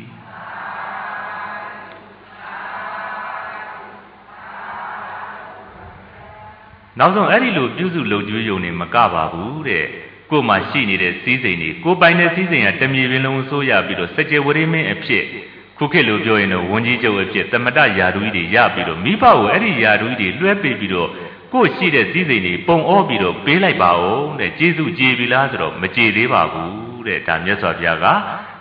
နောက်ဆုံးအဲ့ဒီလိုပြုစုလုပ်ကြွေးရုံနဲ့မကပါဘူးတဲ့ကိုယ်မှရှိနေတဲ့စည်းစိမ်တွေကိုပိုင်တဲ့စည်းစိမ်ကတမြေပြင်လုံးဆိုးရပြီးတော့စัจ java ရင်းမင်းအဖြစ်ခုခေတ်လိုပြောရင်တော့ဝန်ကြီးချုပ်အဖြစ်သမတယာဒူကြီးတွေရပြီးတော့မိဘကိုအဲ့ဒီယာဒူကြီးတွေလွှဲပေးပြီးတော့ကိုယ်ရှိတဲ့စည်းစိမ်တွေပုံအောပြီးတော့ပေးလိုက်ပါဦးတဲ့ကျေးဇူးကြည်ပြီလားဆိုတော့မကြည်သေးပါဘူးတဲ့ဒါမြတ်စွာဘုရားက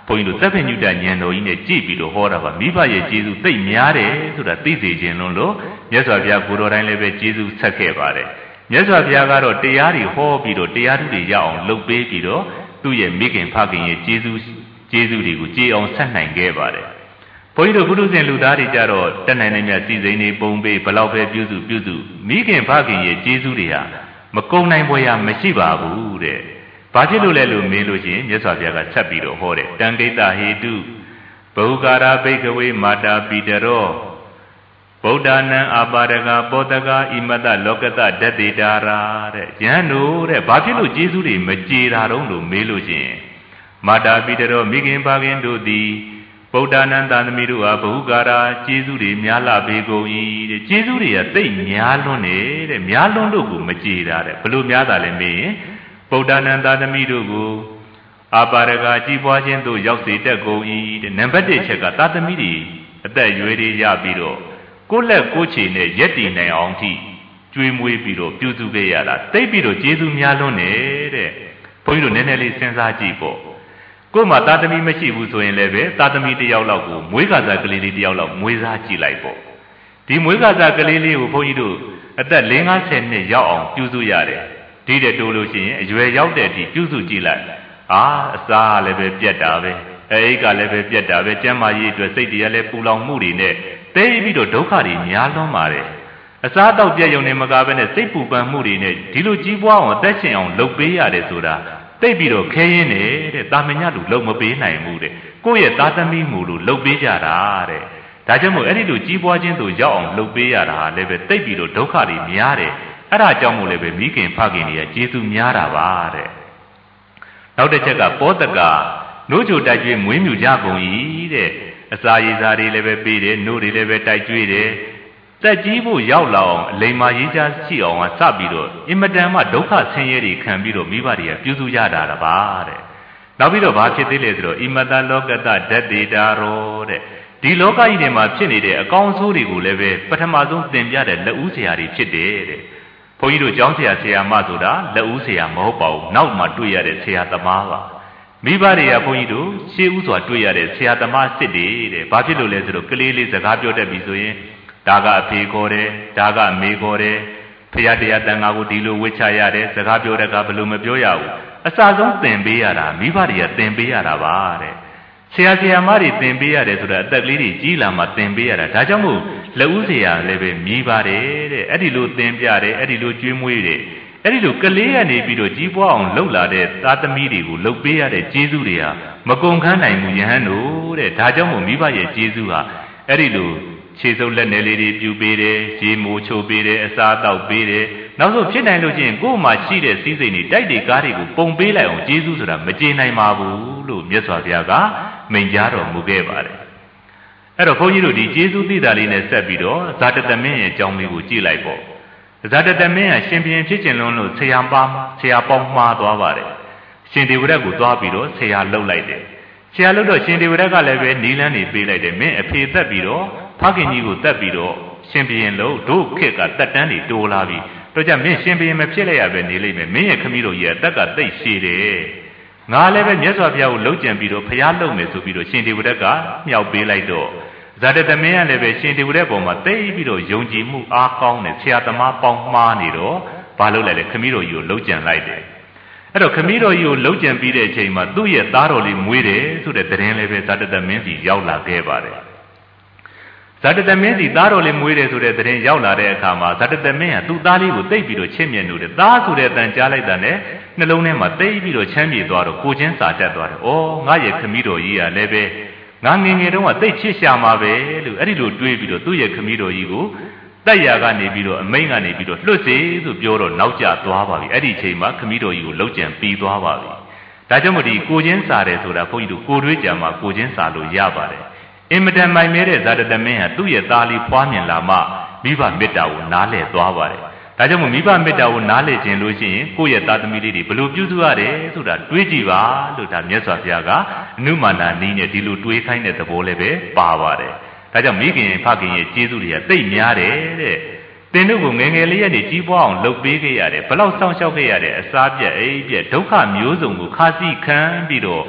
ဘုန်းကြီးတို့သဗ္ဗညုတဉာဏ်တော်ကြီးနဲ့ကြည့်ပြီးတော့ဟောတာပါမိဘရဲ့ကျေးဇူးသိပ်များတယ်ဆိုတာသိစေခြင်းလို့မြတ်စွာဘုရားကိုယ်တော်တိုင်းလည်းပဲကျေးဇူးဆက်ခဲ့ပါတယ်မြတ်စွာဘုရားကတော့တရားတွေဟောပြီးတော့တရားထုတွေရအောင်လုပ်ပေးပြီးတော့သူ့ရဲ့မိခင်ဖခင်ရဲ့ကျေးဇူးတွေကိုကြည်အောင်ဆက်နိုင်ခဲ့ပါတယ်ဘုန်းကြီးတို့ပုထုဇဉ်လူသားတွေကြတော့တတ်နိုင်တဲ့မြတ်စီစိန်တွေပုံပေးဘလောက်ပဲပြုစုမိခင်ဖခင်ရဲ့ကျေးဇူးတွေဟာမကုံနိုင်ပွဲရမရှိပါဘူးတဲ့ဘာဖြစ်လို့လဲလို့မေးလို့ရှိရင်မြတ်စွာဘုရားကဆက်ပြီးတော့ဟောတယ်တံကိတ္တဟေတုဘုကာရာဘိကဝေမာတာပိတရောဗုဒ္ဓနံအာပါရကပောတကဣမတလောကတဓတ္တိတာရာတဲ့ယဟန်တို့တဲ့ဘာဖြစ်လို့ကျေးဇူးတွေမကြေတာတုံးလို့မေးလို့ရှိရင်မာတာပိတရောမိခင်ဖခင်တို့သည်ဗုဒ္ဓနံသာသမီတို့ဟာဘုကာရာကျေးဇူးတွေများလာပေကုန်၏တဲ့ကျေးဇူးတွေကသိပ်များလွန်းနေတဲ့များလွန်းလို့ကိုမကြေတာတဲ့ဘလို့များတာလဲမေးရင်ဗုဒ္ဓနံသာသမီတို့ကိုအာပါရကကြီးပွားခြင်းတို့ရောက်စေတတ်ကုန်၏တဲ့နံပါတ်1ချက်ကသာသမီတွေအသက်အရွယ်တွေရပြီးတော့ကိုယ့်လက်ကိုယ်ခြေနဲ့ရက်တည်နိုင်အောင်ထိကျွေးမွေးပြီးတော့ပြုစုခဲ့ရတာသိပ်ပြီးတော့ကျေးဇူးများလွန်းနေတဲ့ဘုန်းကြီးတို့နည်းနည်းလေးစဉ်းစားကြည့်ပေါ့ကိုယ်မှာသာသမီမရှိဘူးဆိုရင်လည်းပဲသာသမီတစ်ယောက်လောက်ကိုမွေးကစားကလေးလေးတစ်ယောက်လောက်မွေးစားကြည့်လိုက်ပေါ့ဒီမွေးကစားကလေးလေးကိုဘုန်းကြီးတို့အသက်50နှစ်ရောက်အောင်ပြုစုရတယ်ဒီတဲ့တိုးလို့ရှိရင်အရွယ်ရောက်တဲ့အထိပြုစုကြည့်လိုက်အစားလည်းပဲပြတ်တာပဲအိတ်ကလည်းပဲပြတ်တာပဲကျန်းမာရေးအတွက်စိတ်တွေကလည်းပူလောင်မှုတွေနဲ့သိပြီးတော့ဒုက္ခတွေများလွန်းပါတယ်အစားအသောက်ပြတ်ရုံနဲ့မကားပဲနဲ့စိတ်ပူပန်မှုတွေနဲ့ဒီလိုကြီးပွားအောင်အသက်ရှင်အောင်လုပ်ပေးရတယ်ဆိုတာသိပြီးတော့ခဲရင်းနေတဲ့တာမညလူလုံမပေးနိုင်ဘူးတဲ့ကိုယ့်ရဲ့သားသမီးမူလို့လုပ်ပေးကြတာတဲ့ဒါကြောင့်မို့အဲ့ဒီလိုကြီးပွားခြင်းတို့ရောက်အောင်လုပ်ပေးရတာလည်းပဲသိပြီးတော့ဒုက္ခတွေများတယ်အဲ့ဒါကြောင့်မို့လည်းပဲမိခင်ဖခင်တွေကကျေးဇူးများတာပါတဲ့နောက်တစ်ချက်ကပောတကနိုးကြိုတိုက်ကျွေးမွေးမြူကြကုန်၏တဲ့အစာရည်စားတွေလည်းပဲပေးတယ်နို့တွေလည်းပဲတိုက်ကျွေးတယ်တက်ကြီးဖို့ရောက်လာအောင်အလိမ္မာရေးချရှိအောင်စပြီးတော့အင်မတန်မှဒုက္ခဆင်းရဲတွေခံပြီးတော့မိဘတွေကပြုစုရတာပါတဲ့နောက်ပြီးတော့ဘာဖြစ်သေးလဲဆိုတော့ဣမတလောကတဓတ္တိတာရောတဲ့ဒီလောကကြီးထဲမှာဖြစ်နေတဲ့အကောင်းအဆိုးတွေကိုလည်းပဲပထမဆုံးသင်ပြတဲ့လက်ဦးဆရာတွေဖြစ်တယ်တဲ့ဘုန်းကြီးတို့ကျောင်းဆရာဆရာမဆိုတာလက်ဦးဆရာမဟုတ်ပါဘူးနောက်မှတွေ့ရတဲ့ဆရာသမားပါမိဘတွေကဘုန်းကြီးတို့ရှေးဥစွာတွေ့ရတဲ့ဆရာသမားစစ်တွေတဲ့ဘာဖြစ်လို့လဲဆိုတော့ကလေးလေးစကားပြောတတ်ပြီဆိုရင်ဒါကအဖေခေါ်တယ်ဒါကအမေခေါ်တယ်ဖရာတရားတန်ခါကိုဒီလိုဝှက်ချရတယ်စကားပြောတဲ့ကဘယ်လိုမပြောရဘူးအစဆုံးသင်ပေးရတာမိဘတွေကသင်ပေးရတာပါတဲ့ဆရာဆရာမတွေသင်ပေးရတယ်ဆိုတာအသက်ကလေးတွေကြီးလာမှသင်ပေးရတာဒါကြောင့်မို့လက်ဦးဆရာလည်းပဲမြည်ပါတယ်တဲ့အဲ့ဒီလိုသင်ပြတယ်အဲ့ဒီလိုကျွေးမွေးတယ်အဲ့ဒီလိုကလေးကနေပြီးတော့ကြီးပွားအောင်လှုပ်လာတဲ့သားသမီးတွေကိုလှုပ်ပေးရတဲ့ကျေးဇူးတွေဟာမကုန်ခန်းနိုင်ဘူးယဟန်တို့တဲ့ဒါကြောင့်မို့မိဘရဲ့ကျေးဇူးဟာအဲ့ဒီလိုခြေစုပ်လက်နယ်လေးတွေပြုပေးတယ်ရေမိုးချိုးပေးတယ်အစားတောက်ပေးတယ်နောက်ဆုံးဖြစ်နိုင်လို့ချင်းကိုယ်မှရှိတဲ့စည်းစိမ်တွေတိုက်တွေကားတွေကိုပုံပေးလိုက်အောင်ကျေးဇူးဆိုတာမကျေနိုင်ပါဘူးလို့မြတ်စွာဘုရားကမိန့်ကြားတော်မူခဲ့ပါတယ်အဲ့တော့ဘုန်းကြီးတို့ဒီကျေးဇူးသိတာလေးနဲ့ဆက်ပြီးတော့ဇာတတမင်းရဲ့အကြောင်းလေးကိုကြည့်လိုက်ပေါ့ဇာတတမင်းကရှင်ဘုရင်ဖြစ်ခြင်းလုံးလို့ဆရာပေါင်းမှားသွားပါတယ်ရှင်ဒေဝရတ်ကိုသွားပြီးတော့ဆရာလှုပ်လိုက်တယ်ဆရာလှုပ်တော့ရှင်ဒေဝရတ်ကလည်းပဲနီလန်းနေပေးလိုက်တယ်မင်းအဖေသက်ပြီးတော့ဖခင်ကြီးကိုတက်ပြီးတော့ရှင်ဘုရင်လို့တို့ခေတ်ကတက်တန်းတွေတိုးလာပြီတော့ကြမင်းရှင်ဘုရင်မဖြစ်လိုက်ရပဲနေလိမ့်မယ်မင်းရဲ့ခမည်းတော်ကြီးအသက်ကသိပ်ရှည်တယ်ငါလည်းပဲမြတ်စွာဘုရားကိုလှုပ်ကြံပြီးတော့ဖျားလှုပ်မယ်ဆိုပြီးတော့ရှင်ဒေဝရတ်ကမြောက်ပေးလိုက်တော့ဇာတတမင်းကလည်းပဲရှင်ဒေဝရတ်ပေါ်မှာသိပြီးတော့ယုံကြည်မှုအားကောင်းတဲ့ဆရာသမားပေါင်းမှားနေတော့ဘာလုပ်လိုက်လဲခမည်းတော်ကြီးကိုလှုပ်ကြံလိုက်တယ်အဲ့တော့ခမည်းတော်ကြီးကိုလှုပ်ကြံပြီးတဲ့အချိန်မှာသူ့ရဲ့သားတော်လေးမွေးတယ်ဆိုတဲ့သတင်းလည်းပဲဇာတတမင်းစီရောက်လာခဲ့ပါတယ်ဇာတတမင်းစီသားတော်လေးမွေးတယ်ဆိုတဲ့သတင်းရောက်လာတဲ့အခါမှာဇာတတမင်းကသူ့သားလေးကိုသိပ်ပြီးတော့ချစ်မြတ်လို့တဲ့သားဆိုတဲ့အတန်ကြားလိုက်တာနဲ့နှလုံးထဲမှာသိပ်ပြီးတော့ချမ်းမြေသွားတော့ကိုချင်းစာတက်သွားတယ်။အော်ငါရဲ့ခမည်းတော်ကြီးကလည်းပဲငါငယ်ငယ်တုန်းကသိပ်ချစ်ရှာမှာပဲလို့အဲ့ဒီလိုတွေးပြီးတော့သူ့ရဲ့ခမည်းတော်ကြီးကိုတက်ရာကနေပြီးတော့အမိန့်ကနေပြီးတော့လွတ်စေဆိုပြောတော့နောက်ကျသွားပါပြီ။အဲ့ဒီအချိန်မှာခမည်းတော်ကြီးကိုလှုပ်ကြံပြီးသွားပါပြီ။ဒါကြောင့်မို့ဒီကိုချင်းစာတယ်ဆိုတာဘုန်းကြီးတို့ကိုတွေးကြမှာကိုချင်းစာလို့ရပါတယ်။အင်မတန်မိုင်မဲတဲ့ဇာတတမင်းဟာသူ့ရဲ့သားလေးဖွားမြင်လာမှမိဘမေတ္တာကိုနားလည်သွားပါတယ်။ဒါကြောင့်မို့မိဘမေတ္တာကိုနားလည်ခြင်းလို့ရှိရင်ကိုယ့်ရဲ့သားသမီးလေးတွေဘယ်လိုပြုစုရတယ်ဆိုတာတွေးကြည့်ပါလို့ဒါမြတ်စွာဘုရားကအနုမာနာနည်းနဲ့ဒီလိုတွေးခိုင်းတဲ့သဘောလည်းပဲပါပါတယ်။ဒါကြောင့်မိခင်ဖခင်ရဲ့ကျေးဇူးတွေကသိပ်များတယ်တဲ့။သင်တို့ကိုငယ်ငယ်လေးကနေကြီးပွားအောင်လုပ်ပေးခဲ့ရတယ်။ဘလောက်စောင့်ရှောက်ခဲ့ရတယ်အစားပြက်အိပ်ပြက်ဒုက္ခမျိုးစုံကိုခါးစည်းခံပြီးတော့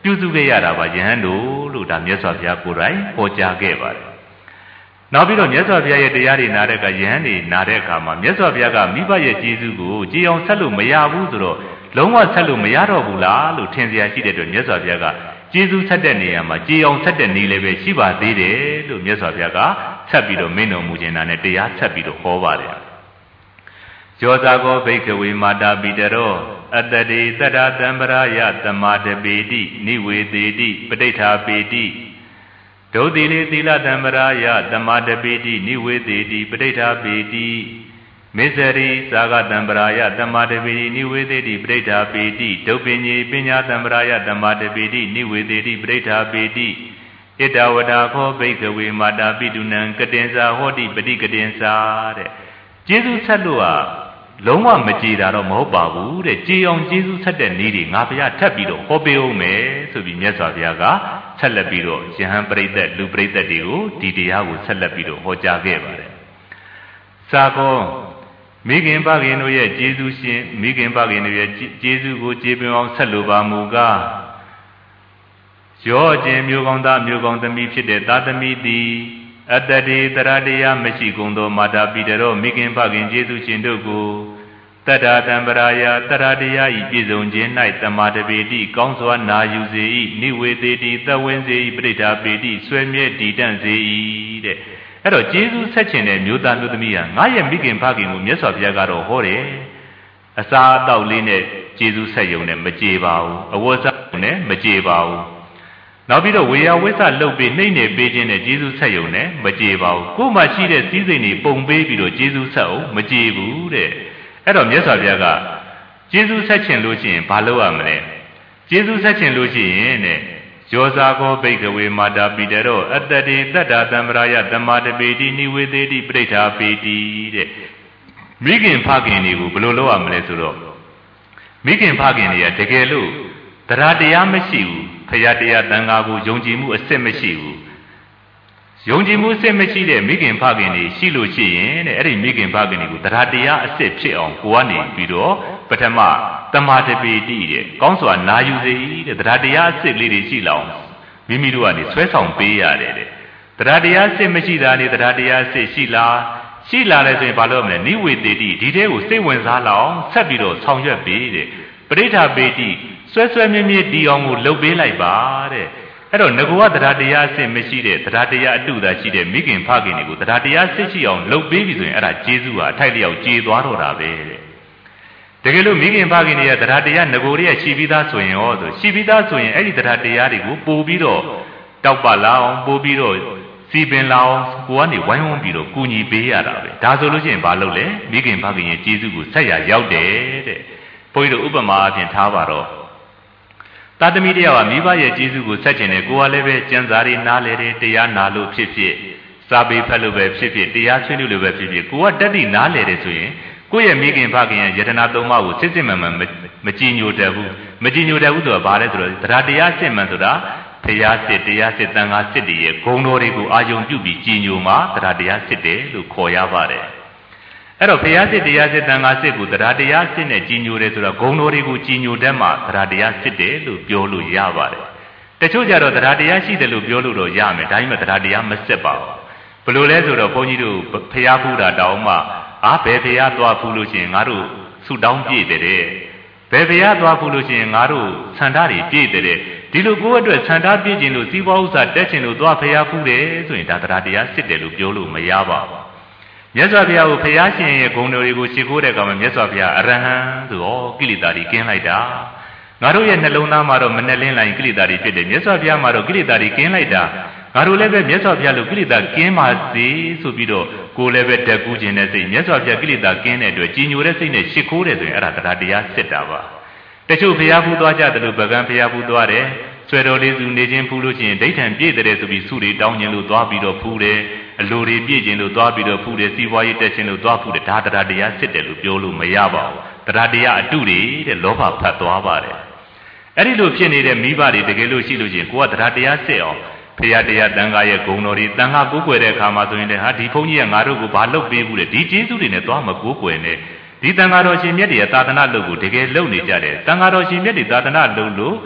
ပြုစုခဲ့ရတာပါယဟန်တို့လို့ဒါမြတ်စွာဘုရားကိုယ်တိုင်ဟောကြားခဲ့ပါတယ်နောက်ပြီးတော့မြတ်စွာဘုရားရဲ့တရားတွေနာတဲ့အခါယဟန်တွေနာတဲ့အခါမှာမြတ်စွာဘုရားကမိဘရဲ့ကျေးဇူးကိုကြည်အောင်ဆက်လို့မရဘူးဆိုတော့လုံးဝဆက်လို့မရတော့ဘူးလားလို့ထင်စရာရှိတဲ့အတွက်မြတ်စွာဘုရားကကျေးဇူးဆက်တဲ့နေရာမှာကြည်အောင်ဆက်တဲ့နည်းလည်းပဲရှိပါသေးတယ်လို့မြတ်စွာဘုရားကဆက်ပြီးတော့မင်းတော်မူခြင်းနဲ့တရားဆက်ပြီးတော့ဟောပါတယ်ကျောဇာကောဘိက္ခဝေမာတာပိတရောအတ္တတိတတ္တသံပရာယသမာတပေတိနိဝေသေတိပဋိဋ္ဌာပေတိဒုတိလေသီလသံပရာယသမာတပေတိနိဝေသေတိပဋိဋ္ဌာပေတိမေဇရိသာဂတံပရာယသမာတပေတိနိဝေသေတိပဋိဋ္ဌာပေတိဒုပညေပညာသံပရာယသမာတပေတိနိဝေသေတိပဋိဋ္ဌာပေတိဣတဝတာခောဘိက္ခဝေမာတာပိတုနံကတင်္စာဟောတိပฏิကတင်္စာတဲ့ကျေးဇူးဆက်လို့ဟာလုံးဝမကြည်တာတော့မဟုတ်ပါဘူးတဲ့ကြည်အောင်ကျေးဇူးဆက်တဲ့နည်းတွေငါဘုရားထပ်ပြီးတော့ဟောပေးအောင်မယ်ဆိုပြီးမြတ်စွာဘုရားကဆက်လက်ပြီးတော့ယဟန်ပရိသတ်လူပရိသတ်တွေကိုဒီတရားကိုဆက်လက်ပြီးတော့ဟောကြားခဲ့ပါတယ်သာကောမိခင်ဖခင်တို့ရဲ့ကျေးဇူးရှင်မိခင်ဖခင်တို့ရဲ့ကျေးဇူးကိုကျေးပင်အောင်ဆက်လိုပါမူကားရောခြင်းမျိုးကောင်းသားမျိုးကောင်းသမီးဖြစ်တဲ့သာသမီသည်အတ္တတိတရတရားမရှိကုန်သောမာတာပိတရောမိခင်ဖခင်ကျေးဇူးရှင်တို့ကိုတတ္တာတံပရာယတရတရားဤပြည့်စုံခြင်း၌တမာတပေတိကောင်းစွာနာယူစေ၏နိဝေသေတိသဝင်းစေ၏ပဋိဋ္ဌာပေတိဆွဲမြဲတည်တံ့စေ၏တဲ့အဲ့တော့ကျေးဇူးဆက်ခြင်းတဲ့မျိုးသားမျိုးသမီးဟာငါရဲ့မိခင်ဖခင်ကိုမြတ်စွာဘုရားကတော့ဟောတယ်အစာအသောက်လေးနဲ့ကျေးဇူးဆက်ယုံနဲ့မကြေပါဘူးအဝတ်စားနဲ့မကြေပါဘူးနောက်ပြီးတော့ဝေယဝိဆလှုပ်ပြီးနှိမ့်နေပေးခြင်းနဲ့ကျေးဇူးဆက်ယုံနဲ့မကြေပါဘူးကိုယ်မှရှိတဲ့စည်းစိမ်တွေပုံပေးပြီးတော့ကျေးဇူးဆက်အောင်မကြေဘူးတဲ့အဲ့တော့မြတ်စွာဘုရားကကျေးဇူးဆက်ခြင်းလို့ရှိရင်ဘာလုပ်ရမလဲကျေးဇူးဆက်ခြင်းလို့ရှိရင်တဲ့ယောဇာကောဘိက္ခဝေမာတာပိတရောအတ္တတိတတ္တာသံပရာယသမာတပေတိနိဝေသေတိပဋိဋ္ဌာပေတိတဲ့မိခင်ဖခင်တွေကိုဘယ်လိုလုပ်ရမလဲဆိုတော့မိခင်ဖခင်တွေကတကယ်လို့တရားတရားမရှိဘူးဖရာတရားတန်ခါကိုယုံကြည်မှုအစစ်မရှိဘူးယုံကြည်မှုအစစ်မရှိတဲ့မိခင်ဖခင်တွေရှိလို့ရှိရင်တဲ့အဲ့ဒီမိခင်ဖခင်တွေကိုတရားတရားအစစ်ဖြစ်အောင်ကိုကနေပြီးတော့ပထမတမာတပေတိတဲ့ကောင်းစွာနာယူစေတဲ့တရားတရားအစစ်လေးတွေရှိလောက်မိမိတို့ကနေဆွဲဆောင်ပေးရတယ်တဲ့တရားတရားအစစ်မရှိတာနဲ့တရားတရားအစစ်ရှိလားရှိလာတယ်ဆိုရင်ဘာလို့မလဲနိဝေသေတိဒီတဲ့ကိုစိတ်ဝင်စားလောက်ဆက်ပြီးတော့ဆောင်ရွက်ပေးတဲ့ပဋိဋ္ဌာပေတိဆွဲဆွဲမြဲမြဲတီအောင်ကိုလှုပ်ပေးလိုက်ပါတဲ့အဲ့တော့ငကောတရားတရားအစစ်မရှိတဲ့တရားတရားအတုသာရှိတဲ့မိခင်ဖခင်တွေကိုတရားတရားစစ်ရှိအောင်လှုပ်ပေးပြီဆိုရင်အဲ့ဒါကျေးဇူးဟာအထိုက်လျောက်ကျေသွားတော့တာပဲတဲ့တကယ်လို့မိခင်ဖခင်တွေကတရားတရားငကိုတွေကရှိပြီးသားဆိုရင်ရောဆိုရှိပြီးသားဆိုရင်အဲ့ဒီတရားတရားတွေကိုပို့ပြီးတော့တောက်ပလာအောင်ပို့ပြီးတော့စီပင်လာအောင်ကိုကနေဝိုင်းဝန်းပြီးတော့ကူညီပေးရတာပဲဒါဆိုလို့ရှိရင်ဘာလုပ်လဲမိခင်ဖခင်ရဲ့ကျေးဇူးကိုဆက်ရရောက်တယ်တဲ့ဘုန်းကြီးတို့ဥပမာအပြင်ထားပါတော့သာသမီတယောက်ကမိဘရဲ့ကျေးဇူးကိုဆက်ကျင်တယ်ကိုကလည်းပဲကျမ်းစာတွေနားလေတယ်တရားနာလို့ဖြစ်ဖြစ်စာပေဖတ်လို့ပဲဖြစ်ဖြစ်တရားဆွေးနွေးလို့ပဲဖြစ်ဖြစ်ကိုကတတ်သိနားလေတယ်ဆိုရင်ကိုယ့်ရဲ့မိခင်ဖခင်ရဲ့ယတနာသုံးပါးကိုစစ်စစ်မှန်မှန်မကြည်ညိုတတ်ဘူးမကြည်ညိုတတ်ဘူးဆိုတာဘာလဲဆိုတော့တရားစစ်မှန်ဆိုတာဖရာစစ်တရားစစ်တန်ခါစစ်တွေရဲ့ဂုဏ်တော်တွေကိုအာယုံပြုပြီးကြည်ညိုမှတရားစစ်တယ်လို့ခေါ်ရပါတယ်အဲ့တော့ဘုရားစစ်တရားစစ်တန်ခါစစ်ကိုတရားစစ်နဲ့ကြီးညိုတယ်ဆိုတော့ဂုဏ်တော်တွေကိုကြီးညိုတတ်မှတရားစစ်တယ်လို့ပြောလို့ရပါတယ်တချို့ကြတော့တရားရှိတယ်လို့ပြောလို့တော့ရမယ်ဒါပေမဲ့တရားမစစ်ပါဘူးဘယ်လိုလဲဆိုတော့ဘုန်းကြီးတို့ဘုရားဖူးတာတောင်းမှဘယ်ဘုရားသွားဖူးလို့ရှိရင်ငါတို့ဆုတောင်းပြည့်တယ်ဘယ်ဘုရားသွားဖူးလို့ရှိရင်ငါတို့ဆန္ဒတွေပြည့်တယ်ဒီလိုကိုယ့်အတွက်ဆန္ဒပြည့်ခြင်းလို့စီးပွားဥစ္စာတက်ခြင်းလို့သွားဘုရားဖူးတယ်ဆိုရင်ဒါတရားစစ်တယ်လို့ပြောလို့မရပါဘူးမြတ်စွာဘုရားကိုဘုရားရှင်ရဲ့ဂုဏ်တော်တွေကိုရှ िख ိုးတဲ့အခါမှာမြတ်စွာဘုရားအရဟံဆိုတော့ကိလေသာတွေကင်းလိုက်တာငါတို့ရဲ့နှလုံးသားမှာတော့မနှက်လင်းလိုက်ကိလေသာတွေဖြစ်တယ်မြတ်စွာဘုရားမှာတော့ကိလေသာတွေကင်းလိုက်တာငါတို့လည်းပဲမြတ်စွာဘုရားလိုကိလေသာကင်းပါစေဆိုပြီးတော့ကိုယ်လည်းပဲတက်ကူးခြင်းနဲ့စိတ်မြတ်စွာဘုရားကိလေသာကင်းတဲ့အတွက်ကြည်ညိုတဲ့စိတ်နဲ့ရှ िख ိုးတယ်ဆိုရင်အဲ့ဒါတရားစစ်တာပါတချို့ဘုရားဖူးသွားကြတယ်လို့ဗကံဘုရားဖူးသွားတယ်ဆွေတော်လေးစုနေခြင်းဖူးလို့ရှိရင်ဒိဋ္ဌံပြည့်တယ်ဆိုပြီးစုတွေတောင်းခြင်းလို့သွားပြီးတော့ဖူးတယ်အလိုတွေပြည့်ခြင်းလို့သွားပြီးတော့ဖူးတယ်စီးပွားရေးတက်ခြင်းလို့သွားဖူးတယ်ဒါတရားစစ်တယ်လို့ပြောလို့မရပါဘူးတရားအတုတွေတဲ့လောဘဖတ်သွားပါတယ်အဲ့ဒီလိုဖြစ်နေတဲ့မိဘတွေတကယ်လို့ရှိလို့ရှိရင်ကိုကတရားစစ်အောင်ဖရာတရားတန်ခါရဲ့ဂုဏ်တော်တွေတန်ခါကိုးကွယ်တဲ့အခါမှာဆိုရင်လည်းဟာဒီဘုန်းကြီးကငါတို့ကိုဘာလုပ်ပေးဘူးလဲဒီကျေးဇူးတွေနဲ့သွားမကိုးကွယ်နဲ့ဒီတန်ခါတော်ရှင်မြတ်တွေရဲ့သာသနာလုပ်ကိုတကယ်လုပ်နေကြတယ်တန်ခါတော်ရှင်မြတ်တွေသာသနာလုပ်လို့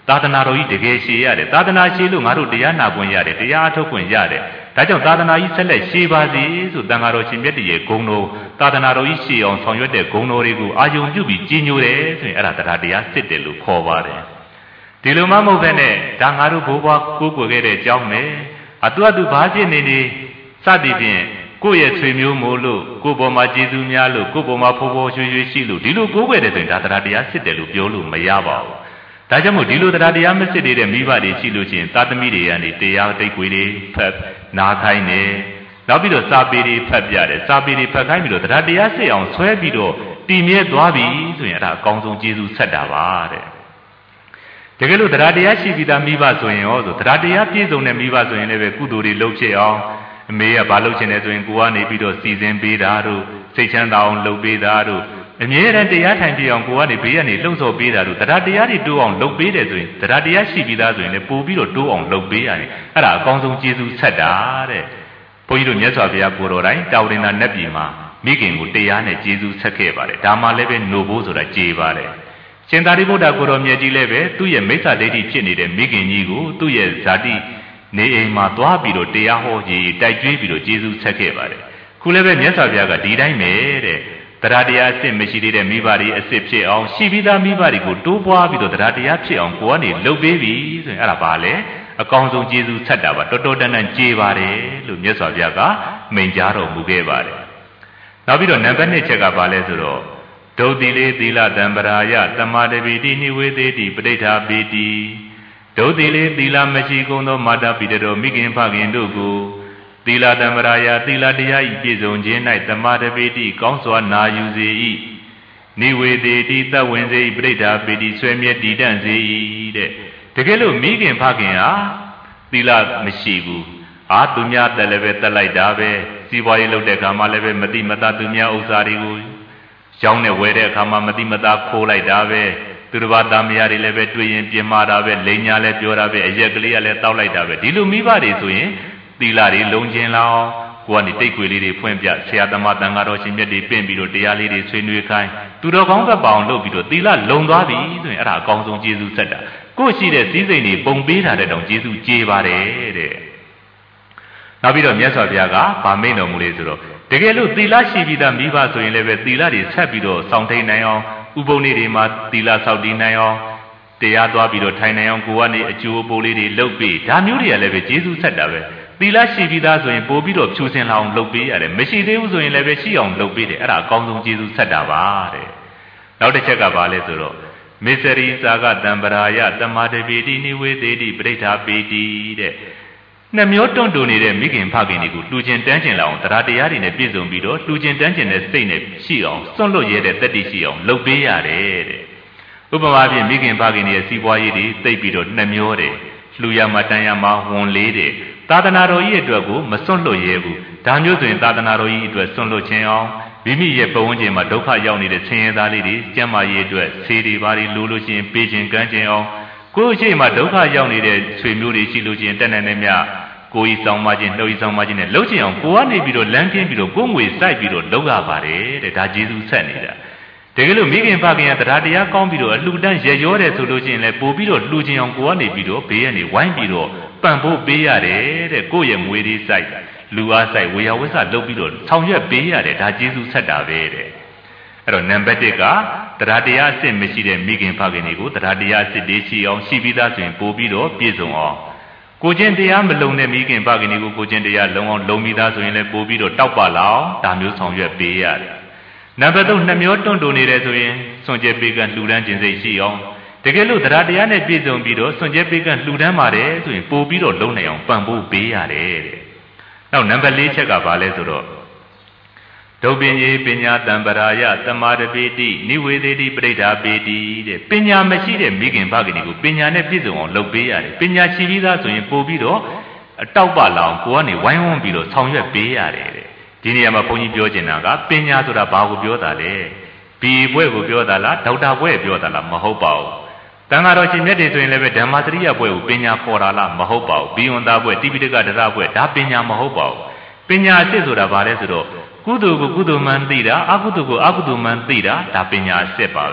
သာသနာတော်ကြီးတကယ်ရှည်ရတယ်သာသနာရှည်လို့ငါတို့တရားနာခွင့်ရတယ်တရားအထုတ်ခွင့်ရတယ်ဒါကြောင့်သာသနာကြီးဆက်လက်ရှည်ပါစေဆိုတန်ဃာတော်ရှင်မြတ်တည်းရဲ့ဂုဏ်တော်သာသနာတော်ကြီးရှည်အောင်ဆောင်ရွက်တဲ့ဂုဏ်တော်တွေကိုအာယုံပြုပြီးကြီးညိုတယ်ဆိုရင်အဲ့ဒါတရားတရားစစ်တယ်လို့ခေါ်ပါတယ်ဒီလိုမှမဟုတ်ဘဲနဲ့ဒါငါတို့ဘိုးဘွားကိုးကွယ်ခဲ့တဲ့အကြောင်းပဲအတူဘာဖြစ်နေနေစသည်ဖြင့်ကိုယ့်ရဲ့ဆွေမျိုးမို့လို့ကိုယ့်ပေါ်မှာကျေးဇူးများလို့ကိုယ့်ပေါ်မှာဖိုးဖိုးရွှေရွှေရှိလို့ဒီလိုကိုးကွယ်တယ်ဆိုရင်ဒါတရားစစ်တယ်လို့ပြောလို့မရပါဘူးဒါကြောင့်မို့ဒီလိုတရားမစစ်တဲ့မိဘတွေရှိလို့ချင်းသာသမီတွေကနေတရားတိတ်ခွေတွေဖတ်နာခိုင်းတယ်နောက်ပြီးတော့စာပေတွေဖတ်ပြတယ်စာပေတွေဖတ်ခိုင်းပြီးတော့တရားစစ်အောင်ဆွဲပြီးတော့တည်မြဲသွားပြီဆိုရင်အဲ့ဒါအကောင်းဆုံးကျေးဇူးဆက်တာပါတဲ့တကယ်လို့တရားရှိပြီးသားမိဘဆိုရင်ရောဆိုတရားပြည့်စုံတဲ့မိဘဆိုရင်လည်းပဲကုသိုလ်တွေလုပ်ဖြစ်အောင်အမေကဘာလုပ်ချင်တယ်ဆိုရင်ကိုကနေပြီးတော့စီစဉ်ပေးတာတို့စိတ်ချမ်းသာအောင်လုပ်ပေးတာတို့အမြဲတမ်းတရားထိုင်ပြအောင်ကိုကနေဘေးကနေလှုပ်ဆော်ပေးတာတို့တရားတွေတိုးအောင်လုပ်ပေးတယ်ဆိုရင်တရားရှိပြီးသားဆိုရင်လည်းပို့ပြီးတော့တိုးအောင်လုပ်ပေးရတယ်အဲ့ဒါအကောင်းဆုံးကျေးဇူးဆက်တာတဲ့ဘုန်းကြီးတို့မြတ်စွာဘုရားကိုတော်တိုင်တာဝရဏနတ်ပြည်မှာမိခင်ကိုတရားနဲ့ကျေးဇူးဆက်ခဲ့ပါတယ်ဒါမှလည်းပဲနို့ဘိုးဆိုတာကြေပါတယ်ရှင်သာရိပုတ္တကိုတော်မြတ်ကြီးလည်းပဲသူ့ရဲ့မိစ္ဆာဒိဋ္ဌိဖြစ်နေတဲ့မိခင်ကြီးကိုသူ့ရဲ့ဇာတိနေအိမ်မှာသွားပြီးတော့တရားဟောကြီးတိုက်ကျွေးပြီးတော့ကျေးဇူးဆက်ခဲ့ပါတယ်ခုလည်းပဲမြတ်စွာဘုရားကဒီတိုင်းပဲတဲ့တရားအစစ်မရှိသေးတဲ့မိဘတွေအစစ်ဖြစ်အောင်ရှိပြီးသားမိဘတွေကိုတိုးပွားပြီးတော့တရားဖြစ်အောင်ကိုကနေလှုပ်ပေးပြီဆိုရင်အဲ့ဒါပါလေအကောင်းဆုံးကျေးဇူးဆက်တာပါတော်တော်တန်တန်ကြေးပါတယ်လို့မြတ်စွာဘုရားကမိန့်ကြားတော်မူခဲ့ပါတယ်နောက်ပြီးတော့နံပါတ်2ချက်ကပါလဲဆိုတော့ဒုတိလေသီလတံပရာယသမာဓိပိတိနိဝေသေတိပဋိဋ္ဌာပိတိဒုတိလေသီလမရှိကုန်သောမာတာပိတတော်မိခင်ဖခင်တို့ကိုသီလတံပရာယသီလတရားဤပြည့်စုံခြင်း၌သမာဓိပိတိကောင်းစွာနာယူစေ၏နိဝေသေတိသတ်ဝင်စေ၏ပဋိဋ္ဌာပိတိဆွေမြဲတည်တံ့စေ၏တဲ့တကယ်လို့မိခင်ဖခင်ဟာသီလမရှိဘူးသူများတက်လည်းပဲတက်လိုက်တာပဲစီးပွားရေးလုပ်တဲ့အခါမှာလည်းပဲမတိမတာသူများဥစ္စာတွေကိုရောင်းနဲ့ဝယ်တဲ့အခါမှာမတိမတာခိုးလိုက်တာပဲသူတစ်ပါးသားမယားတွေလည်းပဲတွေ့ရင်ပြင်မာတာပဲလိန်ညာလည်းပြောတာပဲအရက်ကလေးကလည်းတောက်လိုက်တာပဲဒီလိုမိဘတွေဆိုရင်သီလတွေလုံးကျင်လာအောင်ကိုကနေတိတ်ခွေလေးတွေဖွင့်ပြဆရာသမားတန်ဃာတော်ရှင်မြတ်တွေပင့်ပြီးတော့တရားလေးတွေဆွေးနွေးခိုင်းသူတော်ကောင်းဘက်ပအောင်လုပ်ပြီးတော့သီလလုံသွားပြီဆိုရင်အဲ့ဒါအကောင်းဆုံးကျေးဇူးဆက်တာကိုရှိတဲ့စည်းစိမ်တွေပုံပေးတာတဲ့တောင်ကျေးဇူးကြေးပါတယ်တဲ့နောက်ပြီးတော့မြတ်စွာဘုရားကဗာမိန်တော်မူလေဆိုတော့တကယ်လို့သီလရှိပြီးသားမိဘဆိုရင်လည်းပဲသီလတွေဆက်ပြီးတော့စောင့်ထိန်နိုင်အောင်ဥပုံနေ့တွေမှာသီလဆောက်တည်နိုင်အောင်တရားသွားပြီးတော့ထိုင်နိုင်အောင်ကိုကနေအကျိုးပိုးလေးတွေလုပ်ပြီးဒါမျိုးတွေကလည်းပဲကျေးဇူးဆက်တာပဲသီလရှိပြီးသားဆိုရင်ပို့ပြီးတော့ဖြူစင်လာအောင်လုပ်ပေးရတယ်မရှိသေးဘူးဆိုရင်လည်းပဲရှိအောင်လုပ်ပေးတယ်အဲ့ဒါအကောင်းဆုံးကျေးဇူးဆက်တာပါတဲ့နောက်တစ်ချက်ကပါလဲဆိုတော့မေစရိသာကတံပရာယတမာတပိတိနိဝေသေတိပဋိဋ္ဌာပိတိတဲ့နှမျိုးတွန့်တူနေတဲ့မိခင်ဖခင်တွေကိုလှူခြင်းတန်းခြင်းလာအောင်တရားတွေနဲ့ပြည့်စုံပြီးတော့လှူခြင်းတန်းခြင်းတဲ့စိတ်နဲ့ရှိအောင်စွန့်လွတ်ရတဲ့တတ္တိရှိအောင်လုပ်ပေးရတယ်တဲ့ဥပမာဖြင့်မိခင်ဖခင်ရဲ့စီးပွားရေးတွေသိပ်ပြီးတော့နှမျိုးတယ်လှူရမှာတန်းရမှာဝန်လေးတယ်သာသနာတော်ကြီးအတွက်ကိုမစွန့်လွတ်ရဲဘူးဒါမျိုးဆိုရင်သာသနာတော်ကြီးအတွက်စွန့်လွတ်ခြင်းအောင်မိမိရဲ့ပတ်ဝန်းကျင်မှာဒုက္ခရောက်နေတဲ့ဆင်းရဲသားလေးတွေကျန်းမာရေးအတွက်ဆေးတွေဘာတွေလိုလို့ရှိရင်ပေးခြင်းကမ်းခြင်းအောင်ကိုယ့်အချိန်မှာဒုက္ခရောက်နေတဲ့ဆွေမျိုးတွေရှိလို့ချင်းတက်နိုင်နေမြကိုယ်ဤဆောင်မခြင်းနှုတ်ဤဆောင်မခြင်းနဲ့လှုပ်ချင်အောင်ကိုကနေပြီးတော့လမ်းကင်းပြီးတော့ကိုယ်ငွေစိုက်ပြီးတော့လုပ်ရပါတယ်တဲ့ဒါကျေးဇူးဆက်နေတာတကယ်လို့မိခင်ဖခင်ကတရားကောင်းပြီးတော့အလှူဒန်းရရောတယ်ဆိုလို့ချင်းလည်းပို့ပြီးတော့လှူခြင်းအောင်ကိုကနေပြီးတော့ဘေးကနေဝိုင်းပြီးတော့ပံ့ပိုးပေးရတယ်တဲ့ကိုယ့်ရဲ့ငွေတွေစိုက်လူအားစိုက်ဝေယဝစ္စလုပ်ပြီးတော့ဆောင်ရွက်ပေးရတယ်ဒါကျေးဇူးဆက်တာပဲတဲ့အဲ့တော့နံပါတ်1ကတရားအစစ်မရှိတဲ့မိခင်ဖခင်တွေကိုတရားအစစ်တွေရှိအောင်ရှိပြီးသားဆိုရင်ပို့ပြီးတော့ပြည့်စုံအောင်ကိုကျင့်တရားမလုံတဲ့မိခင်ဖခင်တွေကိုကိုကျင့်တရားလုံအောင်လုံပြီးသားဆိုရင်လည်းပို့ပြီးတော့တောက်ပလာအောင်ဒါမျိုးဆောင်ရွက်ပေးရတယ်နံပါတ်3နှမျိုးတွန့်တူနေတယ်ဆိုရင်စွန့်ကြဲပေးကလှူဒန်းခြင်းစိတ်ရှိအောင်တကယ်လို့တရားနဲ့ပြည့်စုံပြီးတော့စွန့်ကြဲပေးကလှူဒန်းပါတယ်ဆိုရင်ပို့ပြီးတော့လုံနိုင်အောင်ပံ့ပိုးပေးရတယ်တဲ့နောက်နံပါတ်4ချက်ကဘာလဲဆိုတော့ဒုပင်ကြီးပညာတံပရာယသမာဓိပိတိနိဝေသေတိပဋိဋ္ဌာပိတိတဲ့ပညာမရှိတဲ့မိခင်ဖခင်တွေကိုပညာနဲ့ပြည့်စုံအောင်လုပ်ပေးရတယ်ပညာရှိပြီးသားဆိုရင်ပို့ပြီးတော့တောက်ပလာအောင်ကိုကနေဝိုင်းဝန်းပြီးတော့ဆောင်ရွက်ပေးရတယ်တဲ့ဒီနေရာမှာဘုန်းကြီးပြောချင်တာကပညာဆိုတာဘာကိုပြောတာလဲဘီဘွဲ့ကိုပြောတာလားဒေါက်တာဘွဲ့ပြောတာလားမဟုတ်ပါဘူးတန်ဃာတော်ရှင်မြတ်တွေဆိုရင်လည်းပဲဓမ္မစရိယဘွဲ့ကိုပညာခေါ်တာလားမဟုတ်ပါဘူးဘီဝန္တာဘွဲ့တိပိဋကဒရဘွဲ့ဒါပညာမဟုတ်ပါဘူးပညာအစစ်ဆိုတာဘာလဲဆိုတော့ကုသိုလ်ကိုကုသိုလ်မှန်သိတာအကုသိုလ်ကိုအကုသိုလ်မှန်သိတာဒါပညာအစစ်ပါပဲ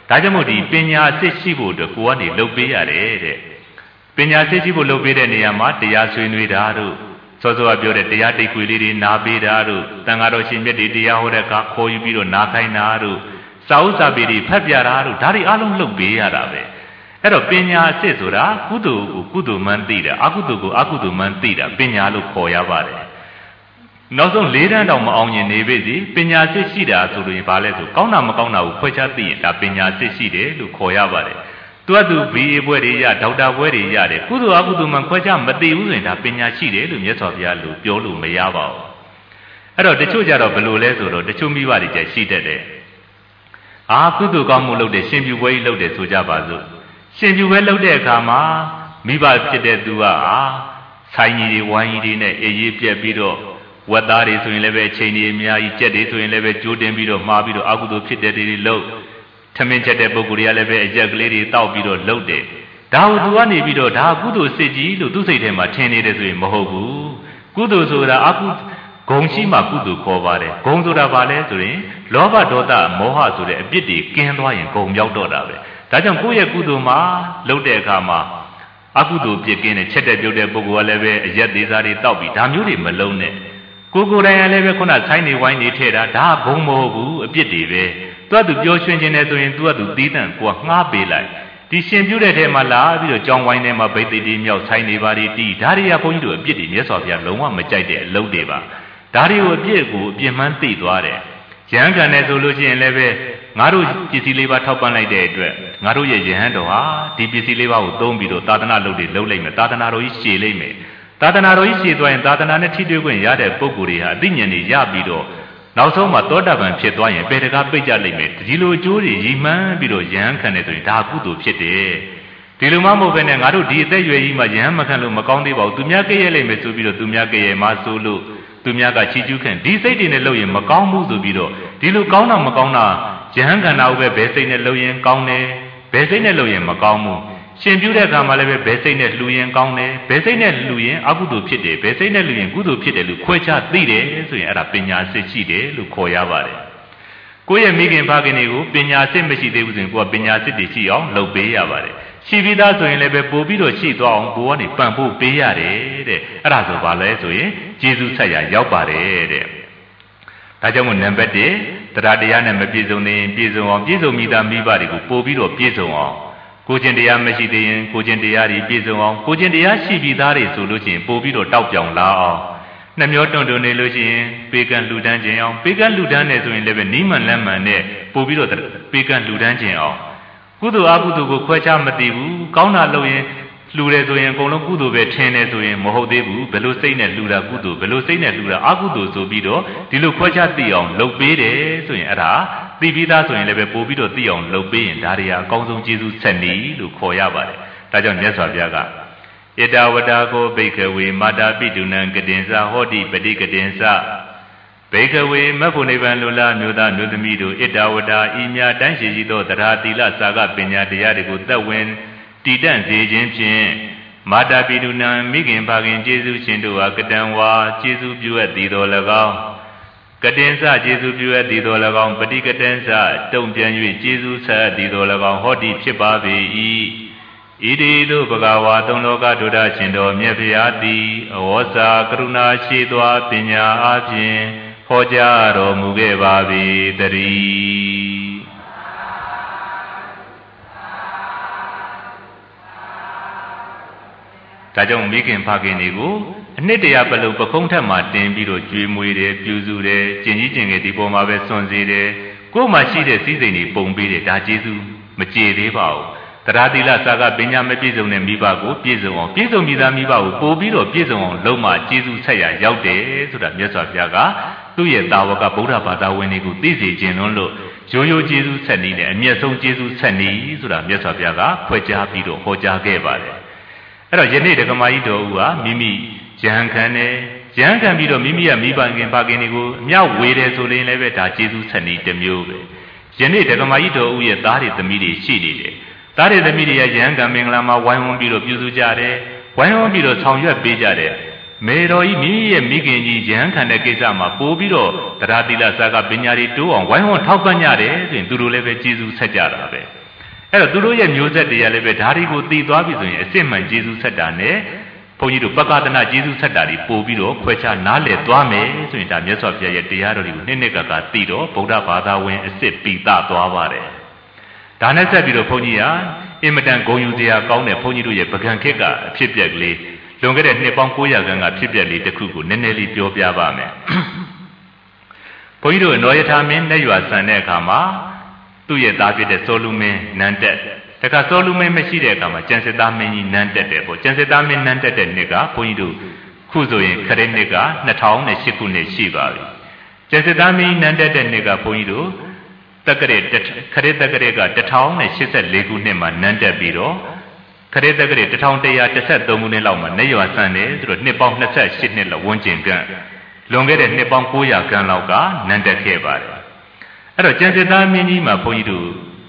ဒါကြောင့်မို့ဒီပညာစစ်ရှိဖို့အတွက်ကိုကနေလှုပ်ပေးရတယ်တဲ့ပညာစစ်ရှိဖို့လှုပ်ပေးတဲ့နေရာမှာတရားဆွေးနွေးတာတို့စောစောကပြောတဲ့တရားတိတ်ခွေလေးတွေနားပေးတာတို့တန်ဃာတော်ရှင်မြတ်တွေတရားဟောတဲ့အခါခေါ်ယူပြီးတော့နားခိုင်းတာတို့စာဥစာပေတွေဖတ်ပြတာတို့ဒါတွေအလုံးလှုပ်ပေးရတာပဲအဲ့တော့ပညာစစ်ဆိုတာကုသိုလ်ကိုကုသိုလ်မှန်းသိတာအကုသိုလ်ကိုအကုသိုလ်မှန်းသိတာပညာလို့ခေါ်ရပါတယ်နောက်ဆုံး၄တန်းတောင်မအောင်ရင်နေပြီစီပညာစစ်ရှိတာဆိုလို့ရင်ဘာလဲဆိုကောင်းတာမကောင်းတာကိုခွဲခြားသိရင်ဒါပညာစစ်ရှိတယ်လို့ခေါ်ရပါတယ်သူကသူ BA ဘွဲတွေရဒေါက်တာဘွဲတွေရတယ်ကုသိုလ်အကုသိုလ်မှခွဲခြားမသိဘူးဆိုရင်ဒါပညာရှိတယ်လို့မြတ်စွာဘုရားလို့ပြောလို့မရပါဘူးအဲ့တော့တချို့ကြတော့ဘယ်လိုလဲဆိုတော့တချို့မိဘတွေကြရှိတတ်တယ်ကုသိုလ်ကောင်းမှုလုပ်တယ်ရှင်ပြုပွဲကြီးလုပ်တယ်ဆိုကြပါစို့ရှင်ပြုပွဲလုပ်တဲ့အခါမှာမိဘဖြစ်တဲ့သူကဆိုင်ကြီးတွေဝိုင်းကြီးတွေနဲ့အေးရေးပြက်ပြီးတော့ဝတ်သားတွေဆိုရင်လည်းပဲအချိန်ကြီးအများကြီးကြက်တွေဆိုရင်လည်းပဲကြိုးတင်ပြီးတော့မှားပြီးတော့အကုသိုလ်ဖြစ်တဲ့တွေလုပ်ထမင်းချက်တဲ့ပုဂ္ဂိုလ်တွေကလည်းပဲအရက်ကလေးတွေတောက်ပြီးတော့လုပ်တယ်ဒါဟုသူကနေပြီးတော့ဒါကုသိုလ်စစ်ကြီးလို့သူ့စိတ်ထဲမှာထင်နေတယ်ဆိုရင်မဟုတ်ဘူးကုသိုလ်ဆိုတာဂုံရှိမှကုသိုလ်ခေါ်ပါတယ်ဂုံဆိုတာဘာလဲဆိုရင်လောဘဒေါသမောဟဆိုတဲ့အပြစ်တွေကင်းသွားရင်ဂုံမြောက်တော့တာပဲဒါကြောင့်ကိုယ့်ရဲ့ကုသိုလ်မှာလုပ်တဲ့အခါမှာအကုသိုလ်ပြစ်ကင်းတဲ့ချက်တဲ့ပြုတ်တဲ့ပုဂ္ဂိုလ်ကလည်းပဲအရက်သေးစားတွေတောက်ပြီးဒါမျိုးတွေမလုံးနဲ့ကိုယ်တိုင်ကလည်းပဲခုနဆိုင်းနေဝိုင်းနေထဲတာဒါဘုံမဟုတ်ဘူးအပြစ်တွေပဲသူကသူပြောရွှင်ခြင်းနဲ့ဆိုရင်သူကသူသီးသန့်ကိုကငှားပေးလိုက်ဒီရှင်ပြုတဲ့ထဲမှာလာပြီးတော့ကြောင်းဝိုင်းထဲမှာဗိသိတိမြောက်ဆိုင်းနေပါလိတီဒါတွေကဘုန်းကြီးတို့အပြစ်တွေမြတ်စွာဘုရားလုံးဝမကြိုက်တဲ့အလုပ်တွေပါဒါတွေကိုအပြစ်မှန်းသိသွားတယ်ယဟန်ခံတယ်ဆိုလို့ရှိရင်လည်းပဲငါတို့ပစ္စည်းလေးပါထောက်ပံ့လိုက်တဲ့အတွက်ငါတို့ရဲ့ယဟန်တော်ဟာဒီပစ္စည်းလေးပါကိုသုံးပြီးတော့သာသနာလုပ်လိုက်မယ်သာသနာတော်ကြီးရှည်လိုက်မယ်သာသနာတော်ကြီးရှည်သွားရင်သာသနာနဲ့ထိတွေ့ခွင့်ရတဲ့ပုဂ္ဂိုလ်တွေဟာအသိဉာဏ်တွေရပြီးတော့နောက်ဆုံးမှာသောတာပန်ဖြစ်သွားရင်ပေတကားပိတ်ကြလိမ့်မယ်ဒီလိုအကျိုးတွေရည်မှန်းပြီးတော့ယဟန်ခံတယ်ဆိုရင်ဒါကုသိုလ်ဖြစ်တယ်ဒီလိုမှမဟုတ်ဘဲနဲ့ငါတို့ဒီအသက်ရွယ်ကြီးမှာယဟန်မခံလို့မကောင်းသေးပါဘူးသူများကြည့်ရလိမ့်မယ်ဆိုပြီးတော့သူများကြည့်ရမှာဆိုလို့သူများကချီးကျူးခင်ဒီစိတ်တွေနဲ့လုပ်ရင်မကောင်းဘူးဆိုပြီးတော့ဒီလိုကောင်းတာမကောင်းတာယဟန်ခန္ဓာကိုပဲဘယ်စိတ်နဲ့လုပ်ရင်ကောင်းတယ်ဘယ်စိတ်နဲ့လုပ်ရင်မကောင်းဘူးရှင်ပြုတဲ့အခါမှာလည်းပဲဘယ်စိတ်နဲ့လှူရင်ကောင်းတယ်ဘယ်စိတ်နဲ့လှူရင်အကုသိုလ်ဖြစ်တယ်ဘယ်စိတ်နဲ့လှူရင်ကုသိုလ်ဖြစ်တယ်လို့ခွဲခြားသိတယ်ဆိုရင်အဲ့ဒါပညာစစ်ရှိတယ်လို့ခေါ်ရပါတယ်ကိုယ့်ရဲ့မိခင်ဖခင်တွေကိုပညာစစ်မရှိသေးဘူးဆိုရင်ကိုယ်ကပညာစစ်တွေရှိအောင်လုပ်ပေးရပါတယ်ရှိပြီးသားဆိုရင်လည်းပဲပို့ပြီးတော့ရှိသွားအောင်ကိုယ်ကနေပံ့ပိုးပေးရတယ်တဲ့အဲ့ဒါဆိုဘာလဲဆိုရင်ကျေးဇူးဆက်ရရောက်ပါတယ်တဲ့ဒါကြောင့်မို့နံပါတ်1တရားတရားနဲ့မပြည့်စုံသေးရင်ပြည့်စုံအောင်ပြည့်စုံမိသားမိဘတွေကိုပို့ပြီးတော့ပြည့်စုံအောင်ကိုကျင့်တရားမရှိသေးရင်ကိုကျင့်တရားတွေပြည့်စုံအောင်ကိုကျင့်တရားရှိပြီးသားတွေဆိုလို့ရှိရင်ပို့ပြီးတော့တောက်ပြောင်လာအောင်နှမျောတွန့်တွန့်နေလို့ရှိရင်ပေကံလှူဒန်းခြင်းအောင်ပေကံလှူဒန်းနေဆိုရင်လည်းပဲနီးမှန်လက်မှန်နဲ့ပို့ပြီးတော့ပေကံလှူဒန်းခြင်းအောင်ကုသိုလ်အကုသိုလ်ကိုခွဲခြားမသိဘူးကောင်းတာလုပ်ရင်လှူတယ်ဆိုရင်အကုန်လုံးကုသိုလ်ပဲထင်တယ်ဆိုရင်မဟုတ်သေးဘူးဘယ်လိုစိတ်နဲ့လှူတာကုသိုလ်ဘယ်လိုစိတ်နဲ့လှူတာအကုသိုလ်ဆိုပြီးတော့ဒီလိုခွဲခြားသိအောင်လုပ်ပေးတယ်ဆိုရင်အဲ့ဒါသိပြီးသားဆိုရင်လည်းပဲပို့ပြီးတော့သိအောင်လုပ်ပေးရင်ဒါတွေဟာအကောင်းဆုံးကျေးဇူးဆက်နေလို့ခေါ်ရပါတယ်ဒါကြောင့်မြတ်စွာဘုရားကဣတဝတ္တကိုဘိက္ခဝေမာတာပိတုနံကတင်္စဟောတိပတိကတင်္စဘိက္ခဝေမဂ္ဂုနိဗ္ဗာန်လူလားမြို့သားမြို့သမီးတို့ဣတဝတ္တဤမြတ်တန်းရှိသောတရားသီလစာကပညာတရားတွေကိုသက်ဝင်တည်တံ့စေခြင်းဖြင့်မာတာပိတုနံမိခင်ဖခင်ကျေးဇူးရှင်တို့ဟာကတံဝါကျေးဇူးပြုအပ်သည်တော်၎င်းကတင်္စကျေးဇူးပြုအပ်သည်တော်၎င်းပတိကတင်္စတုံ့ပြန်၍ကျေးဇူးဆက်အပ်သည်တော်၎င်းဟောတိဖြစ်ပါပေ၏ဣတိတုဘဂဝါသုံးလောကဒုဒရှင်တော်မြတ်ဖျားသည်အဝေါစာကရုဏာရှိသောပညာအပြင်ဟောကြားတော်မူခဲ့ပါ၏တည်းဒါကြောင့်မိခင်ဖခင်တွေကိုအနှစ်တရာပလုံပခုံးထက်မှတင်ပြီးတော့ကြွေးမွေးတယ်ပြူစုတယ်ကျင်ကြီးကျင်ငယ်ဒီပေါ်မှာပဲစွန့်စေတယ်ကိုယ်မှရှိတဲ့စည်းစိမ်တွေပုံပေးတယ်ဒါကျေးဇူးမကျေသေးပါဘူးတရားသီလစာကပညာမပြည့်စုံတဲ့မိဘကိုပြည့်စုံအောင်ပြည့်စုံပြီးသားမိဘကိုပို့ပြီးတော့ပြည့်စုံအောင်လုံးမကျေးဇူးဆက်ရရောက်တယ်ဆိုတာမြတ်စွာဘုရားကသူ့ရဲ့တာဝကဗုဒ္ဓဘာသာဝင်တွေကိုသိစေခြင်းလို့ရိုးရိုးကျေးဇူးဆက်နည်းနဲ့အမျက်ဆုံးကျေးဇူးဆက်နည်းဆိုတာမြတ်စွာဘုရားကဖွဲ့ကြားပြီးတော့ဟောကြားခဲ့ပါတယ်အဲ့တော့ယနေ့ဒကမာကြီးတော်ဦးဟာမိမိယဟန်ခံတယ်ယဟန်ခံပြီးတော့မိမိရဲ့မိဘခင်ဖခင်တွေကိုအမြောက်ဝေတယ်ဆိုရင်လည်းပဲဒါကျေးဇူးဆက်နည်းတစ်မျိုးပဲယနေ့ဒကမာကြီးတော်ဦးရဲ့သားတွေသမီးတွေရှိနေတယ်သားတွေသမီးတွေရဲ့ယဟန်ကံမင်္ဂလာမှာဝိုင်းဝန်းပြီးတော့ပြုစုကြတယ်ဝိုင်းဝန်းပြီးတော့ဆောင်ရွက်ပေးကြတယ်မေတော်ဤမိရဲ့မိခင်ကြီးရဟန်းခံတဲ့ကိစ္စမှာပို့ပြီးတော့တရားသီလစကားပညာတွေတိုးအောင်ဝိုင်းဝန်းထောက်ပံ့ကြတယ်ဆိုရင်သူတို့လည်းပဲကျေးဇူးဆက်ကြတာပဲအဲ့တော့သူတို့ရဲ့မျိုးဆက်တွေကလည်းပဲဓာရီကိုတည်သွားပြီဆိုရင်အစစ်မှန်ကျေးဇူးဆက်တာနဲ့ဘုန်းကြီးတို့ပက္ခဒနာကျေးဇူးဆက်တာတွေပို့ပြီးတော့ခွဲခြားနားလည်သွားမယ်ဆိုရင်ဒါမြတ်စွာဘုရားရဲ့တရားတော်တွေကိုနှစ်ကတည်တော့ဗုဒ္ဓဘာသာဝင်အစစ်ပိသသွားပါတယ်ဒါနဲ့ဆက်ပြီးတော့ဘုန်းကြီးကအင်မတန်ဂုဏ်ယူစရာကောင်းတဲ့ဘုန်းကြီးတို့ရဲ့ပကံခေတ်ကအဖြစ်ပြက်ကလေးလွန်ခဲ့တဲ့နှစ်ပေါင်း900ခန့်ကဖြစ်ပျက်လေးတစ်ခုကိုနည်းနည်းလေးပြောပြပါမယ်။ဘုန်းကြီးတို့နောယထာမင်းလက်ရွာဆန်တဲ့အခါမှာသူ့ရဲ့သားဖြစ်တဲ့စောလူမင်းနန်းတက်တခါစောလူမင်းမရှိတဲ့အခါမှာကျန်စစ်သားမင်းကြီးနန်းတက်တယ်ပေါ့ကျန်စစ်သားမင်းနန်းတက်တဲ့နှစ်ကဘုန်းကြီးတို့ခုဆိုရင်ခရစ်နှစ်က2008ခုနှစ်ရှိပါပြီ။ကျန်စစ်သားမင်းနန်းတက်တဲ့နှစ်ကဘုန်းကြီးတို့တက္ကရာခရစ်တက္ကရာက1084ခုနှစ်မှာနန်းတက်ပြီးတော့ခရစ်တက္ကရာ1113ခုနှစ်လောက်မှာနေရွာဆန်တယ်ဆိုတော့နှစ်ပေါင်း28နှစ်လောက်ဝန်းကျင်ကလွန်ခဲ့တဲ့နှစ်ပေါင်း900ခန့်လောက်ကနန်းတက်ခဲ့ပါတယ်အဲ့တော့ကျန်စစ်သားမင်းကြီးမှာဘုန်းကြီးတို့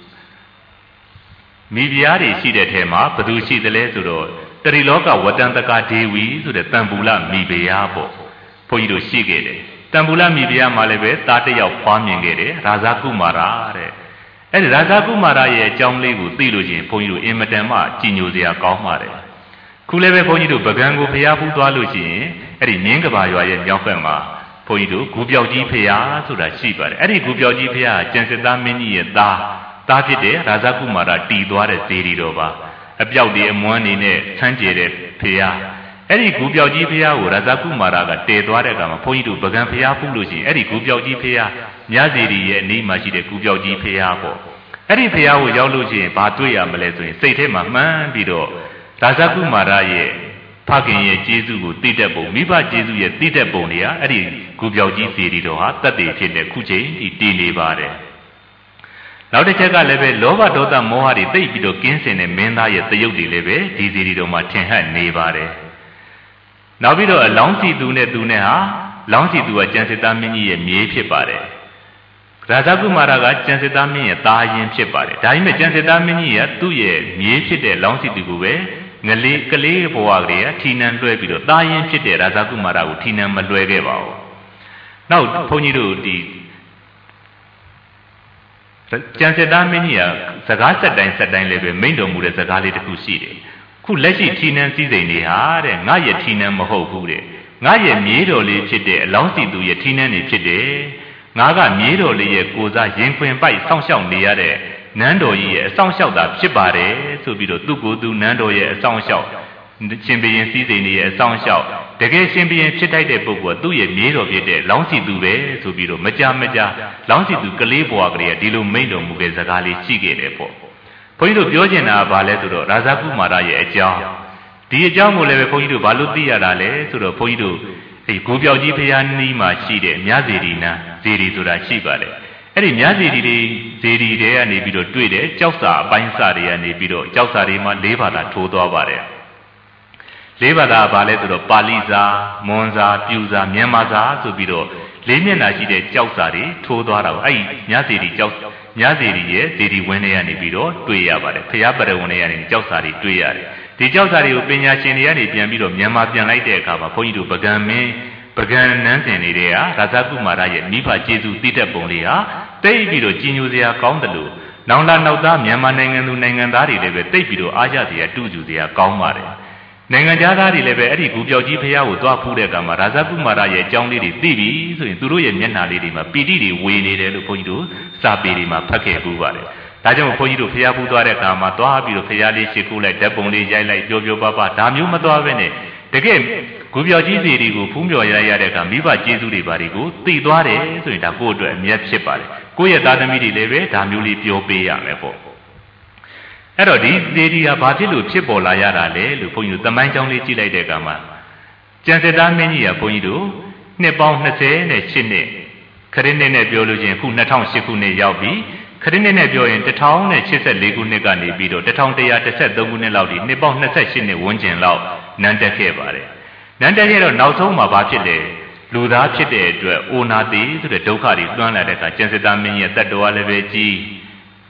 မိဖုရားတွေရှိတဲ့ထဲမှာဘသူရှိသလဲဆိုတော့တရိလောကဝတ္တန်တကာဒေဝီဆိုတဲ့တန်ပူလမိဖုရားပေါ့ဘုန်းကြီးတို့ရှိခဲ့တယ်တန်ပူလမိဖုရားမှာလည်းပဲသားတစ်ယောက်ဖွားမြင်ခဲ့တယ်ရာဇကုမာရတဲ့အဲ့ဒီရာဇကုမာရရဲ့အကြောင်းလေးကိုသိလို့ချင်းဘုန်းကြီးတို့အင်မတန်မှကြည်ညိုစရာကောင်းပါတယ်ခုလည်းပဲဘုန်းကြီးတို့ပကံကိုဖျားဖူးသွားလို့ရှိရင်အဲ့ဒီမြင်းကဘာရွာရဲ့မြောက်ဘက်မှာဘုန်းကြီးတို့ဂူပြောက်ကြီးဖျားဆိုတာရှိပါတယ်အဲ့ဒီဂူပြောက်ကြီးဖျားကျန်စစ်သားမင်းကြီးရဲ့သားဖြစ်တဲ့ရာဇကုမာရတည်သွားတဲ့ဇေဒီတော်ပါအပြောက်တွေအမွမ်းနေနဲ့ဆန်းကျဲတဲ့ဖျားအဲ့ဒီဂူပြောက်ကြီးဖျားကိုရာဇကုမာရကတည်သွားတဲ့အခါမှာဘုန်းကြီးတို့ပကံဖျားဖူးလို့ရှိရင်အဲ့ဒီဂူပြောက်ကြီးဖျားမြတ်ဇေဒီရဲ့အနီးမှာရှိတဲ့ဂူပြောက်ကြီးဖျားပေါ့အဲ့ဒီဖျားကိုရောက်လို့ရှိရင်ဘာတွေ့ရမလဲဆိုရင်စိတ်ထဲမှာမှန်းပြီးတော့ရာဇကုမာရရဲ့ဖခင်ရဲ့ကျေးဇူးကိုသိတတ်ပုံမိဘကျေးဇူးရဲ့သိတတ်ပုံတွေကအဲ့ဒီဂူပြောက်ကြီးဇေဒီတော်ဟာတတ်သိဖြစ်တဲ့ခုချိန်ဒီတည်နေပါတယ်နောက်တစ်ချက်ကလည်းပဲလောဘဒေါသမောဟတွေသိပ်ပြီးတော့ကင်းစင်တဲ့မင်းသားရဲ့တယုတ်တွေလည်းပဲဒီဇေဒီတော်မှာထင်ဟပ်နေပါတယ်နောက်ပြီးတော့အလောင်းစီသူနဲ့ဟာလောင်းစီသူကကျန်စစ်သားမင်းကြီးရဲ့မြေးဖြစ်ပါတယ်ရာဇကုမာရကကျန်စစ်သားမင်းရဲ့သားရင်ဖြစ်ပါတယ်ဒါပေမဲ့ကျန်စစ်သားမင်းကြီးကသူ့ရဲ့မြေးဖြစ်တဲ့လောင်းစီသူကိုပဲကလေးဘဝကလေးကထီနန်လွှဲပြီးတော့သားရင်ဖြစ်တဲ့ရာဇကုမာရကိုထီနန်မလွှဲခဲ့ပါဘူးနောက်ဘုန်းကြီးတို့ဒီကျန်စစ်သားမင်းကြီးကစကားဆက်တိုင်းလည်းပဲမိန့်တော်မူတဲ့စကားလေးတစ်ခုရှိတယ်ခုလက်ရှိထီနန်စည်းစိမ်တွေဟာတဲ့ငါရဲ့ထီနန်မဟုတ်ဘူးတဲ့ငါရဲ့မြေးတော်လေးဖြစ်တဲ့အလောင်းစီသူရဲ့ထီနန်နေဖြစ်တယ်ငါကမြေးတော်လေးရဲ့ကိုစားရင်ခွင်ပိုက်စောင့်ရှောက်နေရတဲ့နန်းတော်ကြီးရဲ့အဆောင်ရှောက်တာဖြစ်ပါတယ်ဆိုပြီးတော့သူ့ကိုယ်သူနန်းတော်ရဲ့အဆောင်ရှောက်ရှင်ဘုရင်စည်းစိမ်တွေရဲ့အဆောင်ရှောက်တကယ်ရှင်ဘုရင်ဖြစ်ထိုက်တဲ့ပုဂ္ဂိုလ်ကသူ့ရဲ့မြေးတော်ဖြစ်တဲ့လောင်းစီသူပဲဆိုပြီးတော့မကြလောင်းစီသူကလေးဘဝကလေးကဒီလိုမိန့်တော်မူခဲ့စကားလေးရှိခဲ့တယ်ပေါ့ဘုန်းကြီးတို့ပြောချင်တာကဘာလဲဆိုတော့ရာဇကုမာရရဲ့အကြောင်းဒီအကြောင်းကိုလည်းပဲဘုန်းကြီးတို့ဘာလို့သိရတာလဲဆိုတော့ဘုန်းကြီးတို့ဒီဂူပြောက်ကြီးဖျားနီးမှာရှိတဲ့မြဇေဒီနာဇေဒီဆိုတာရှိပါတယ်အဲ့ဒီမြဇေဒီတွေဇေဒီတွေကနေပြီးတော့တွေ့တယ်ကြောက်စာအပိုင်းစာတွေကနေပြီးတော့ကြောက်စာတွေမှာ၄ဘာသာထိုးသွားပါတယ်၄ဘာသာဘာလဲဆိုတော့ပါဠိစာမွန်စာပြူစာမြန်မာစာဆိုပြီးတော့၄မျက်နှာရှိတဲ့ကြောက်စာတွေထိုးသွားတာကိုအဲ့ဒီမြဇေဒီရဲ့ဇေဒီဝင်းတွေကနေပြီးတော့တွေ့ရပါတယ်ဖျားပရဝဏ်တွေကနေကြောက်စာတွေတွေ့ရတယ်ဒီကြောက်စာတွေကိုပညာရှင်တွေကနေပြန်ပြီးတော့မြန်မာပြန်လိုက်တဲ့အခါမှာဘုန်းကြီးတို့ပကံနန်းစင်တွေကရာဇကုမာရရဲ့မိဘကျေးဇူးသိတတ်ပုံလေးဟာတိတ်ပြီးတော့ကြီးညိုစရာကောင်းတယ်လို့နောင်လာနောက်သားမြန်မာနိုင်ငံသူနိုင်ငံသားတွေလည်းပဲတိတ်ပြီးတော့အားရစရာတူကြစရာကောင်းပါတယ်နိုင်ငံသားတွေလည်းပဲအဲ့ဒီဂူပြောက်ကြီးဖျားကိုသွားဖူးတဲ့အခါမှာရာဇကုမာရရဲ့အကြောင်းလေးတွေသိပြီဆိုရင်သူတို့ရဲ့မျက်နှာလေးတွေမှာပီတိတွေဝေနေတယ်လို့ဘုန်းကြီးတို့စာပေတွေမှာဖတ်ခဲ့ပူးပါတယ်ဒါကြောင့်ဘုန်းကြီးတို့ဖျားဖူးသွားတဲ့အခါမှာသွားပြီးတော့ဖျားလေးရှ िख ူးလိုက်ဓာတ်ပုံလေးရိုက်လိုက်ပြောပဒါမျိုးမသွားဘဲနဲ့တကယ်ဂူပြောက်ကြီးစီတွေကိုဖူးမြော်ရတဲ့အခါမိဘကျေးဇူးတွေဘာတွေကိုသိသွားတယ်ဆိုရင်ဒါကိုယ့်အတွက်အမြတ်ဖြစ်ပါတယ်ကိုယ့်ရဲ့သားသမီးတွေလည်းပဲဒါမျိုးလေးပြောပေးရမယ်ပေါ့အဲ့တော့ဒီသေဒီဟာဘာဖြစ်လို့ဖြစ်ပေါ်လာရတာလဲလို့ဘုန်းကြီးတို့တမိုင်းကြောင်းလေးကြည့်လိုက်တဲ့အခါမှာကျန်စစ်သားမင်းကြီးကဘုန်းကြီးတို့နှစ်ပေါင်း28နှစ်ခရစ်နှစ်နဲ့ပြောလို့ချင်းခု2008ခုနှစ်ရောက်ပြီခရစ်နှစ်နဲ့ပြောရင်1084ခုနှစ်ကနေပြီးတော့1113ခုနှစ်လောက်ဒီနှစ်ပေါင်း28နှစ်ဝန်းကျင်လောက်နန်းတက်ခဲ့ပါတယ်နန်းတက်ခဲ့တော့နောက်ဆုံးမှာဘာဖြစ်လဲလူသားဖြစ်တဲ့အတွက်အိုနာတိဆိုတဲ့ဒုက္ခတွေတွန်းလာတဲ့အခါကျန်စစ်သားမင်းရဲ့တတ္တဝါလည်းပဲကြီး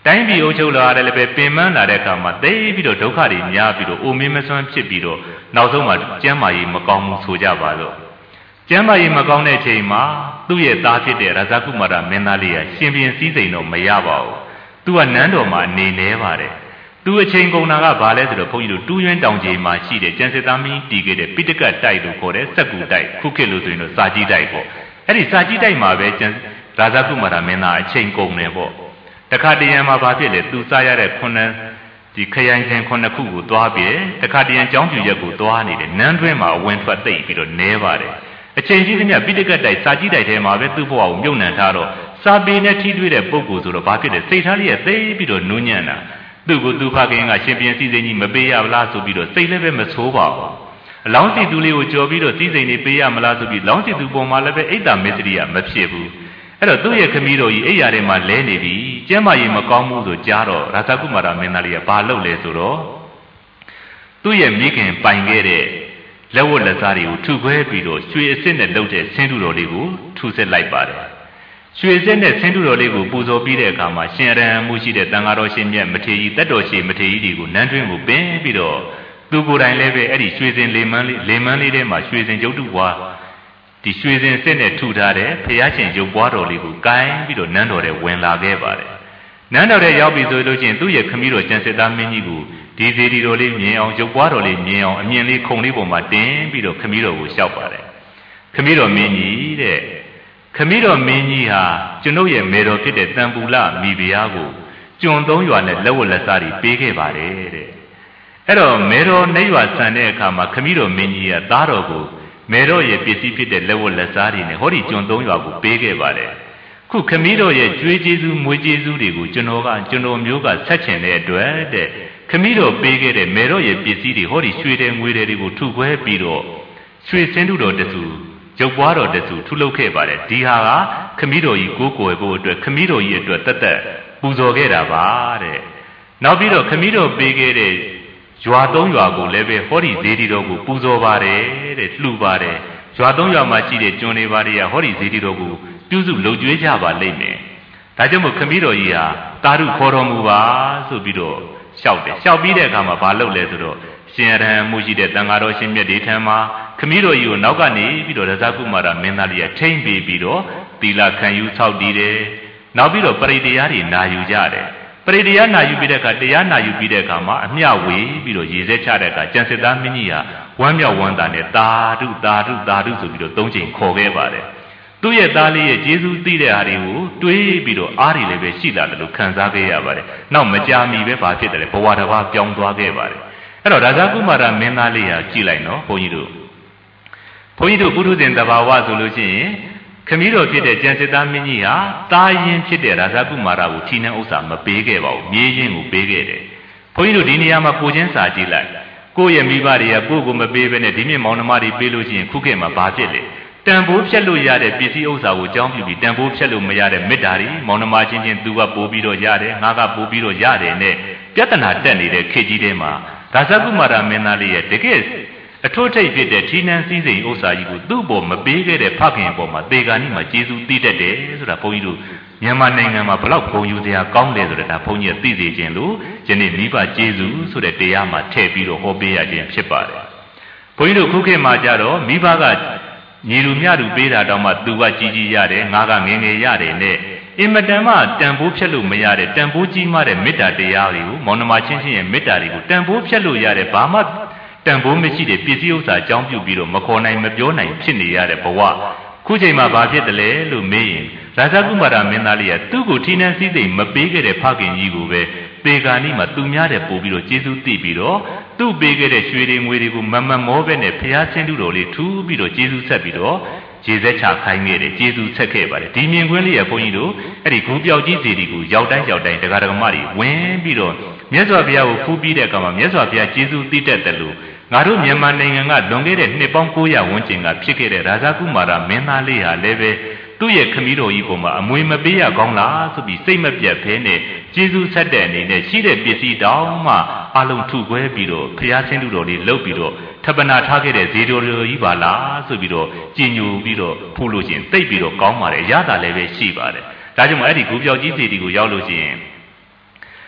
တိုင်းပြည်အုပ်ချုပ်လာတယ်လည်းပဲပင်ပန်းလာတဲ့အခါမှာသိပြီးတော့ဒုက္ခတွေများပြီးတော့အိုမင်းမစွမ်းဖြစ်ပြီးတော့နောက်ဆုံးမှာကျမ်းမာရေးမကောင်းဘူးဆိုကြပါလို့ကျမ်းမာရေးမကောင်းတဲ့အချိန်မှာသူ့ရဲ့သားဖြစ်တဲ့ရာဇကုမာရမင်းသားလေးကရှင်ပြန်စည်းစိမ်တော့မရပါဘူးသူကနန်းတော်မှာအနေနေပါတယ်သူအချိန်ကုန်တာကဘာလဲဆိုတော့ဘုန်းကြီးတို့တူးရွင်းတောင်ကြီးမှာရှိတဲ့ကျန်စစ်သားမင်းတီးခဲ့တဲ့ပိဋကတ်တိုက်လို့ခေါ်တဲ့စက်ကူတိုက်ခုခေတ်လို့ဆိုရင်တော့စာကြီးတိုက်ပေါ့အဲ့ဒီစာကြီးတိုက်မှာပဲရာဇကုမာရမင်းသားအချိန်ကုန်တယ်ပေါ့တခါတရံမှာဘာဖြစ်လဲသူစားရတဲ့ခုနှစ်ဒီခရိုင်စဉ်ခုနှစ်ခုကိုသွားပြီးတခါတရံကျောင်းပြူရက်ကိုသွားနေတယ်နန်းတွင်းမှာအဝင်ထွက်သိပ်ပြီးတော့နဲပါတယ်အချိန်ကြီးသမျှပိဋကတ်တိုက်စာကြီးတိုက်ထဲမှာပဲသူ့ဘဝကိုမြုပ်နှံထားတော့စာပေနဲ့ထိတွေ့တဲ့ပုံကိုဆိုတော့ဘာဖြစ်လဲစိတ်ထားလေးကသိပြီးတော့နူးညံ့တာသူ့ကိုသူဖခင်ကရှင်ပြန်စည်းစိမ်ကြီးမပေးရဘူးလားဆိုပြီးတော့စိတ်လည်းပဲမဆိုးပါဘူးအလောင်းစီသူလေးကိုကြော်ပြီးတော့စည်းစိမ်လေးပေးရမလားဆိုပြီးလောင်းစီသူပုံမှာလည်းပဲအိတ်တာမစ္စရိယမဖြစ်ဘူးအဲ့တော့သူ့ရဲ့ခမည်းတော်ကြီးအိယာထဲမှာလဲနေပြီကျမ်းမာရေးမကောင်းဘူးဆိုကြားတော့ရာဇကုမာရမင်းသားလေးကဘာလုပ်လဲဆိုတော့သူ့ရဲ့မိခင်ပိုင်ခဲ့တဲ့လက်ဝတ်လက်စားတွေကိုထုခွဲပြီးတော့ရွှေအစ်စ်နဲ့လုပ်တဲ့ဆင်းတုတော်လေးကိုထုဆက်လိုက်ပါတယ်ရွှေစက်နဲ့ဆင်းတုတော်လေးကိုပူဇော်ပြီးတဲ့အခါမှာရှင်ရဟန်းမှုရှိတဲ့တန်ဃာတော်ရှင်မြတ်မထေရကြီးတတ်တော်ရှိမထေရကြီးတွေကိုနန်းတွင်းကိုပင်ပြီးတော့သူကိုယ်တိုင်လည်းပဲအဲ့ဒီရွှေစင်လေမန်းလေးထဲမှာရွှေစင်ကျုပ်တုဘွားဒီရွှေစင်စစ်နဲ့ထုထားတဲ့ဖရာရှင်ရုပ်ဘွားတော်လေးကိုကိုင်းပြီးတော့နန်းတော်ထဲဝင်လာခဲ့ပါတယ်နန်းတော်ထဲရောက်ပြီဆိုလို့ချင်းသူ့ရဲ့ခမည်းတော်ကျန်စစ်သားမင်းကြီးကိုဒီသေးဒီတော်လေးမြင်အောင်ရုပ်ဘွားတော်လေးမြင်အောင်အမြင်လေးခုံလေးပေါ်မှာတင်ပြီးတော့ခမည်းတော်ကိုလျှောက်ပါတယ်ခမည်းတော်မင်းကြီးတဲ့ခမည်းတော်မင်းကြီးဟာကျွန်ုပ်ရဲ့မေတော်ဖြစ်တဲ့တန်ပူလမိဖုရားကိုကျွန်သုံးရွာနဲ့လက်ဝတ်လက်စားတွေပေးခဲ့ပါတယ်တဲ့အဲ့တော့မေတော်နဲ့ရွာဆန်တဲ့အခါမှာခမည်းတော်မင်းကြီးကသားတော်ကိုမေတော်ရဲ့ပစ္စည်းဖြစ်တဲ့လက်ဝတ်လက်စားတွေနဲ့ဟောဒီကျွန်သုံးရွာကိုပေးခဲ့ပါတယ်ခုခမည်းတော်ရဲ့ကြွေးကျေးဇူးမွေးကျေးဇူးတွေကိုကျွန်တော်မျိုးကဆက်ချင်တဲ့အတွက်တဲ့ခမည်းတော်ပေးခဲ့တဲ့မေတော်ရဲ့ပစ္စည်းတွေဟောဒီရွှေတယ်ငွေတယ်တွေကိုထုခွဲပြီးတော့ရွှေစင်းတုတော်တစုရုပ်ပွားတော်တစုထုလုပ်ခဲ့ပါတယ်ဒီဟာကခမည်းတော်ကြီးကိုးကွယ်ဖို့အတွက်ခမည်းတော်ကြီးအတွက်တသက်ပူဇော်ခဲ့တာပါတဲ့နောက်ပြီးတော့ခမည်းတော်ပေးခဲ့တဲ့ရွာသုံးရွာကိုလည်းပဲဟောဒီဇေဒီတော်ကိုပူဇော်ပါတယ်တဲ့လှူပါတယ်ရွာသုံးရွာမှာရှိတဲ့ကျွန်းတွေပါတွေကဟောဒီဇေဒီတော်ကိုပြုစုလုပ်ကြွေးကြပါလိမ့်မယ်ဒါကြောင့်မို့ခမည်းတော်ကြီးဟာတာရုခေါ်တော်မူပါဆိုပြီးတော့လျှောက်တယ်လျှောက်ပြီးတဲ့အခါမှာဘာလုပ်လဲဆိုတော့ရှင်ရဟန်းမှုရှိတဲ့တန်ဃာတော်ရှင်မြတ်ဒီထံမှာခမည်းတော်ကြီးကိုနောက်ကနေပြီးတော့ရဇကုမာရမင်းသားလေးကထိမ့်ပေးပြီးတော့သီလခံယူဆောက်တည်တယ်နောက်ပြီးတော့ပရိတရားတွေနာယူကြတယ်ပရိတရားနာယူပြီးတဲ့အခါတရားနာယူပြီးတဲ့အခါမှာအမျှဝေပြီးတော့ရေစက်ချတဲ့အခါကျန်စစ်သားမင်းကြီးဟာဝမ်းမြောက်ဝမ်းသာနဲ့တာဓုတာဓုတာဓုဆိုပြီးတော့သုံးချိန်ခေါ်ခဲ့ပါတယ်သူ့ရဲ့သားလေးရဲ့ကျေးဇူးသိတဲ့ဟာတွေကိုတွေးပြီးတော့အားတွေလည်းပဲရှိလာတယ်လို့ခံစားခဲ့ရပါတယ်နောက်မကြာမီပဲဘာဖြစ်တယ်လဲဘဝတစ်ပါးပြောင်းသွားခဲ့ပါတယ်အဲ့တော့ရာဇကုမာရမင်းသားလေးဟာကြည်လိုက်နော်ဘုန်းကြီးတို့ပုထုဇဉ်တဘာဝဆိုလို့ရှိရင်ခမည်းတော်ဖြစ်တဲ့ကျန်စစ်သားမင်းကြီးဟာတာရင်ဖြစ်တဲ့ရာဇကုမာရကိုထီနှံဥစ္စာမပေးခဲ့ပါဘူးမြေရင်ကိုပေးခဲ့တယ်ဘုန်းကြီးတို့ဒီနေရာမှာကိုချင်းစာကြည့်လိုက်ကိုယ့်ရဲ့မိဘတွေကကိုယ့်ကိုမပေးဘဲနဲ့ဒီမြင့်မောင်နှမတွေပေးလို့ရှိရင်ခုခေတ်မှာဘာဖြစ်လဲတန်ဖိုးဖြတ်လို့ရတဲ့ပစ္စည်းဥစ္စာကိုကြောင်းပြပြီးတန်ဖိုးဖြတ်လို့မရတဲ့မေတ္တာတွေမောင်နှမချင်းချင်းသူကပို့ပြီးတော့ရတယ်ငါကပို့ပြီးတော့ရတယ်နဲ့ပြဿနာတက်နေတဲ့ခေတ်ကြီးထဲမှာရာဇကုမာရမင်းသားလေးရဲ့တကယ်အထွတ်ထိပ်ဖြစ်တဲ့ဌိနန်းစည်းစိမ်ဥစ္စာကြီးကိုသူ့ပေါ်မပေးခဲ့တဲ့ဖခင်ပေါ်မှာသေဂာနိမှာကျေးဇူးသိတတ်တယ်ဆိုတာဘုန်းကြီးတို့မြန်မာနိုင်ငံမှာဘလောက်ဂုဏ်ယူစရာကောင်းတယ်ဆိုတဲ့ဒါဘုန်းကြီးသိစေခြင်းလို့ယနေ့မိဘကျေးဇူးဆိုတဲ့တရားမှာထည့်ပြီးတော့ဟောပေးရခြင်းဖြစ်ပါတယ်ဘုန်းကြီးတို့ခုခေတ်မှာကြတော့မိဘကညီလူမျှလူပေးတာတောင်မှသူကကြီးကြီးရတယ်ငါကငယ်ငယ်ရတယ်နဲ့အင်မတန်မှတန်ဖိုးဖြတ်လို့မရတဲ့တန်ဖိုးကြီးမားတဲ့မေတ္တာတရားတွေကိုမောင်နှမချင်းချင်းရဲ့မေတ္တာတွေကိုတန်ဖိုးဖြတ်လို့ရတဲ့ဘာမှတန်ဖိုးမရှိတဲ့ပစ္စည်းဥစ္စာအကြောင်းပြုပြီးတော့မခေါ်နိုင်မပြောနိုင်ဖြစ်နေရတဲ့ဘဝခုချိန်မှာဘာဖြစ်တယ်လဲလို့မေးရင်ရာဇကုမာရမင်းသားလေးကသူ့ကိုထီနှံစည်းစိမ်မပေးခဲ့တဲ့ဖခင်ကြီးကိုပဲသေဂာနိမှာသူများတဲ့ပို့ပြီးတော့ကျေးဇူးသိပြီးတော့သူ့ပေးခဲ့တဲ့ရွှေတွေငွေတွေကိုမမောပဲနဲ့ဖျားဆင်းတုတော်လေးထူးပြီးတော့ကျေးဇူးဆက်ပြီးတော့ရေစက်ချခိုင်းခဲ့တယ်ကျေးဇူးဆက်ခဲ့ပါတယ်ဒီမြင်ကွင်းလေးရဘုန်းကြီးတို့အဲ့ဒီဂူပြောက်ကြီးစီတွေကိုရောက်တိုင်းတရားဓမ္မတွေဝင်ပြီးတော့မြတ်စွာဘုရားကိုဖူးပြီးတဲ့အခါမှာမြတ်စွာဘုရားကျေးဇူးသိတတ်တယ်လို့ငါတို့မြန်မာနိုင်ငံကလွန်ခဲ့တဲ့နှစ်ပေါင်း900ဝန်းကျင်ကဖြစ်ခဲ့တဲ့ရာဇကုမာရမင်းသားလေးဟာလည်းပဲသူ့ရဲ့ခမည်းတော်ကြီးပေါ်မှာအမွေမပေးရကောင်းလားဆိုပြီးစိတ်မပြတ်ဖဲနဲ့ကျေးဇူးဆက်တဲ့အနေနဲ့ရှိတဲ့ပစ္စည်းတောင်မှအလုံးထုခွဲပြီးတော့ဖျားဆင်းတုတော်လေးလှုပ်ပြီးတော့ထပ်ပနာထားခဲ့တဲ့ဇေတော်ကြီးပါလားဆိုပြီးတော့ကြည်ညိုပြီးတော့ဖူးလို့ရှိရင်သိပ်ပြီးတော့ကောင်းပါတယ်ရတာလည်းပဲရှိပါတယ်ဒါကြောင့်အဲ့ဒီဂူပြောက်ကြီးစီတီကိုရောက်လို့ရှိရင်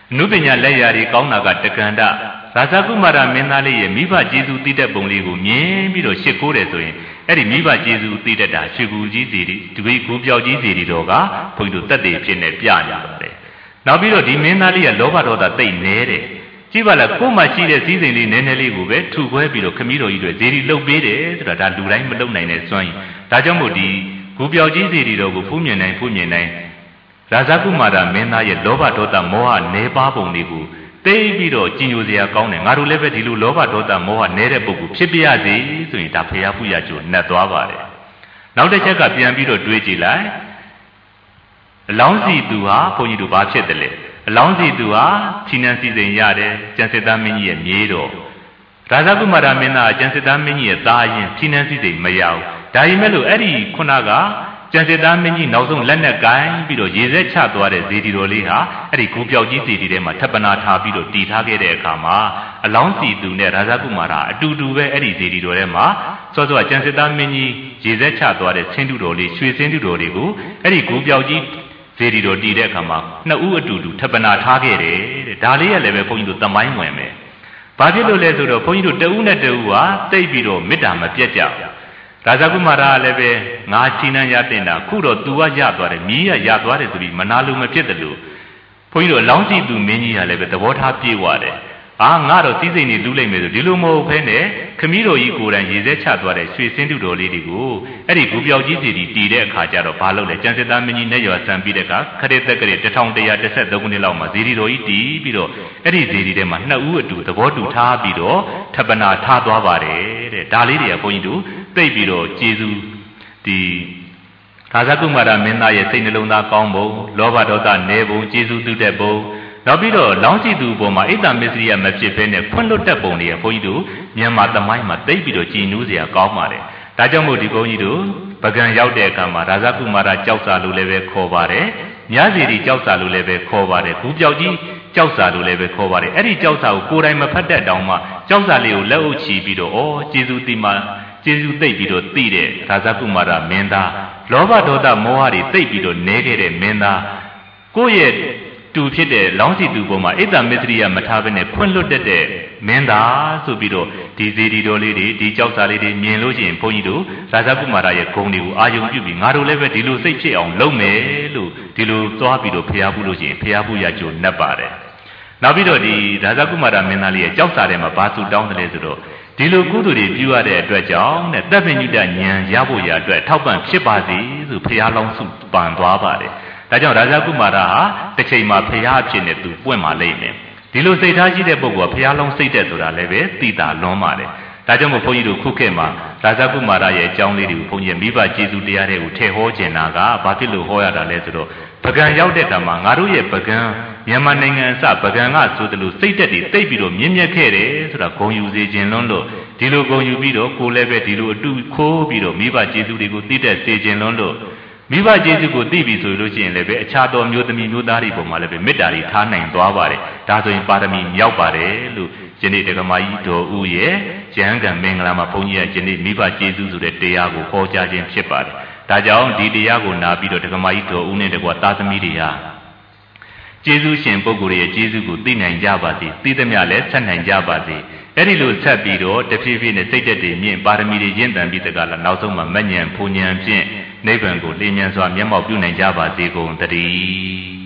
နုပညာလက်ရာတွေကောင်းတာကတက္ကန္တရာဇကုမာရမင်းသားလေးရဲ့မိဘကျေးဇူးတည်တဲ့ပုံလေးကိုမြင်ပြီးတော့ရှစ်ခိုးတယ်ဆိုရင်အဲ့ဒီမိဘကျေးဇူးတည်တတ်တာရွှေကူကြီးစီဒီဝိကိုပြောက်ကြီးစီဒီတော်ကဘုန်းကြီးတို့တက်တည်ဖြစ်နေပြနေပါတယ်နောက်ပြီးတော့ဒီမင်းသားလေးကလောဘဒေါသသိမ့်နေတယ်ကြည့်ပါလားကိုယ်မှရှိတဲ့စည်းစိမ်လေးနည်းနည်းလေးကိုပဲထုခွဲပြီးတော့ခမည်းတော်ကြီးတွေဇေဒီလှုပ်ပေးတယ်ဆိုတာဒါလူတိုင်းမလုပ်နိုင်တဲ့စွမ်းရည်ဒါကြောင့်မို့ဒီဂူပြောက်ကြီးဇေဒီတော်ကိုဖူးမြင်နိုင်ရာဇကုမာရမင်းသားရဲ့လောဘဒေါသမောဟနေပါပုံတွေကိုသိပြီးတော့ကြည်ညိုစရာကောင်းတယ်ငါတို့လည်းပဲဒီလိုလောဘဒေါသမောဟနေတဲ့ပုဂ္ဂိုလ်ဖြစ်ပြရစေဆိုရင်ဒါဖရာပုရကျိုးနှက်သွားပါတယ်နောက်တစ်ချက်ကပြန်ပြီးတော့တွေးကြည့်လိုက်အလောင်းစီသူဟာဘုန်းကြီးတို့ဘာဖြစ်တယ်လဲအလောင်းစီသူဟာခြိနှံစီစဉ်ရတယ်ကျန်စစ်သားမင်းကြီးရဲ့မြေးတော်ရာဇကုမာရမင်းသားကျန်စစ်သားမင်းကြီးရဲ့သားရင်ခြိနှံစီစဉ်မရဘူးဒါပေမဲ့လို့အဲ့ဒီခုနကကျန်စစ်သားမင်းကြီးနောက်ဆုံးလက်နဲ့ကိုင်းပြီးတော့ရေစက်ချသွားတဲ့ဇေဒီတော်လေးဟာအဲ့ဒီဂူပြောက်ကြီးဇေဒီထဲမှာထပ်ပနာထားပြီးတော့တည်ထားခဲ့တဲ့အခါမှာအလောင်းစီသူနဲ့ရာဇကုမာရအတူတူပဲအဲ့ဒီဇေဒီတော်ထဲမှာစောစောကျန်စစ်သားမင်းကြီးရေစက်ချသွားတဲ့ဆင်းတုတော်လေးရွှေဆင်းတုတော်လေးကိုအဲ့ဒီဂူပြောက်ကြီးဇေဒီတော်တည်တဲ့အခါမှာနှစ်ဦးအတူတူထပ်ပနာထားခဲ့တယ်တဲ့ဒါလေးရလည်းပဲဘုန်းကြီးတို့သမိုင်းဝင်မယ်ဘာဖြစ်လို့လဲဆိုတော့ဘုန်းကြီးတို့တဦးနဲ့တဦးဟာတိတ်ပြီးတော့မေတ္တာမပြတ်ကြရာဇကုမာရကလည်းပဲငါချီနှံရတင်တာခုတော့ तू ကရသွားတယ်မြည်ရသွားတယ်ဆိုပြီးမနာလိုမဖြစ်တယ်လို့ဘုန်းကြီးတို့အလောင်းစီသူမင်းကြီးကလည်းပဲသဘောထားပြေးသွားတယ်ငါတော့စည်းစိမ်နေလူလိုက်မယ်ဆိုဒီလိုမဟုတ်ဘဲနဲ့ခမည်းတော်ကြီးကိုယ်တိုင်ရေစက်ချသွားတဲ့ရွှေစင်းတုတော်လေးတွေကိုအဲ့ဒီဂူပြောက်ကြီးစီတီတည်တဲ့အခါကျတော့ဘာလုပ်လဲကျန်စစ်သားမင်းကြီးနဲ့ရွာဆံပြီးတဲ့အခါခရစ်သက်ကလေး1113ခုနှစ်လောက်မှာဇေဒီတော်ကြီးတည်ပြီးတော့အဲ့ဒီဇေဒီထဲမှာနှစ်ဦးအတူသဘောတူထားပြီးတော့ထပ်ပနာထားသွားပါတယ်တဲ့ဒါလေးတွေကဘုန်းကြီးတို့သိပြီးတော့ကျေစုဒီရာဇကုမာရမင်းသားရဲ့စိတ်နှလုံးသားကောင်းပုံလောဘဒေါသနည်းပုံကျေစုတုတဲ့ပုံနောက်ပြီးတော့လောင်းစီသူပေါ်မှာအိတ္တမစ္စရိယမဖြစ်ဘဲနဲ့ခွန့်လွတ်တဲ့ပုံတွေကဘုန်းကြီးတို့မြန်မာသမိုင်းမှာသိပြီးတော့ကြည်နူးစရာကောင်းပါတယ်ဒါကြောင့်မို့ဒီဘုန်းကြီးတို့ပကံရောက်တဲ့အခါမှာရာဇကုမာရကြောက်စာလို့လည်းပဲခေါ်ပါတယ်မြားစီရီကြောက်စာလို့လည်းပဲခေါ်ပါတယ်ဘူးပြောက်ကြီးကြောက်စာလို့လည်းပဲခေါ်ပါတယ်အဲ့ဒီကြောက်စာကိုကိုယ်တိုင်မဖတ်တတ်တောင်မှကြောက်စာလေးကိုလက်အုပ်ချီပြီးတော့ကျေစုတိမှာကျေစုသိပ်ပြီးတော့သိတဲ့ရာဇကုမာရမင်းသားလောဘဒေါသမောဟတွေသိပ်ပြီးတော့နဲခဲ့တဲ့မင်းသားကိုယ့်ရဲ့တူဖြစ်တဲ့လောင်းစီသူပေါ်မှာအိတ္တမစ္စရိယမထားဘဲနဲ့ခွန့်လွတ်တတ်တဲ့မင်းသားဆိုပြီးတော့ဒီဇေဒီတော်လေးတွေဒီကြောက်စာလေးတွေမြင်လို့ရှိရင်ဘုန်းကြီးတို့ရာဇကုမာရရဲ့ဂုဏ်တွေကိုအာယုံပြုပြီးငါတို့လည်းပဲဒီလိုစိတ်ဖြစ်အောင်လုပ်မယ်လို့ဒီလိုသွားပြီးတော့ဖျားဘူးလို့ရှိရင်ဖျားဘူးရကြိုနှက်ပါတယ်နောက်ပြီးတော့ဒီရာဇကုမာရမင်းသားလေးရဲ့ကြောက်စာထဲမှာဘာသူတောင်းတယ်လဲဆိုတော့ဒီလိုကုသိုလ်တွေပြုရတဲ့အတွက်ကြောင့်တဲ့တပ်ပင်ညုတဉာဏ်ရဖို့ရအတွက်ထောက်ပံ့ဖြစ်ပါစေဆိုဖျားလောင်းစုပန်သွားပါတယ်ဒါကြောင့်ရာဇကုမာရဟာတစ်ချိန်မှာဖျားအဖြစ်နဲ့သူပွင့်มาလိမ့်မယ်ဒီလိုစိတ်ထားရှိတဲ့ပုဂ္ဂိုလ်ကဖျားလုံးစိတ်တဲ့ဆိုတာလည်းပဲသိတာလွန်ပါတယ်ဒါကြောင့်မို့ဘုန်းကြီးတို့ခုခေတ်မှာရာဇကုမာရရဲ့အကြောင်းလေးတွေကိုဘုန်းကြီးမိဘကျေးဇူးတရားတွေကိုထည့်ဟောကျင်တာကဘာဖြစ်လို့ဟောရတာလဲဆိုတော့ပကံရောက်တဲ့အခါမှာငါတို့ရဲ့ပကံမြန်မာနိုင်ငံအစပကံကဆိုတယ်လို့စိတ်တက်တွေသိပ်ပြီးတော့မြင့်မြတ်ခဲ့တယ်ဆိုတာဂုဏ်ယူစေခြင်းလွန်းလို့ဒီလိုဂုဏ်ယူပြီးတော့ကိုယ်လည်းပဲဒီလိုအတူခိုးပြီးတော့မိဘကျေးဇူးတွေကိုသိတတ်စေခြင်းလွန်းလို့မိဘကျေးဇူးကိုသိပြီဆိုလို့ရှိရင်လည်းပဲအခြားသောမျိုးသမီးမျိုးသားတွေပေါ်မှာလည်းပဲမေတ္တာတွေထားနိုင်သွားပါတယ်ဒါဆိုရင်ပါရမီမြောက်ပါတယ်လို့ယနေ့ဒကမာကြီးတော်ဦးရဲ့ကျမ်းဂန်မင်္ဂလာမှာဘုန်းကြီးကယနေ့မိဘကျေးဇူးဆိုတဲ့တရားကိုဟောကြားခြင်းဖြစ်ပါတယ်ဒါကြောင့်ဒီတရားကိုနာပြီးတော့ဒကမာကြီးတော်ဦးနဲ့တကွာသားသမီးတွေဟာကျေးဇူးရှင်ပုဂ္ဂိုလ်ရဲ့ကျေးဇူးကိုသိနိုင်ကြပါစေသိသမျှလည်းဆက်နိုင်ကြပါစေအဲ့ဒီလိုဆက်ပြီးတော့တဖြည်းဖြည်းနဲ့စိတ်သက်တွေမြင့်ပါရမီတွေရင့်တန်ပြီးတကလားနောက်ဆုံးမှာမဉ္ဇဉ်ဖူဉ္ဇဉ်ဖြင့်နိဗ္ဗာန်ကိုလင်းမြန်စွာမျက်မှောက်ပြုနိုင်ကြပါစေကုန်သတည်း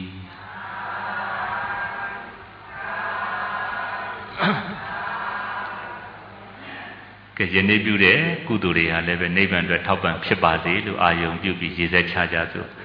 ကဲယနေ့ပြုတဲ့ကုသိုလ်တွေဟာလည်းပဲနိဗ္ဗာန်အတွက်ထောက်ပံ့ဖြစ်ပါစေလို့အာယုံပြုပြီးရည်စက်ချကြစို့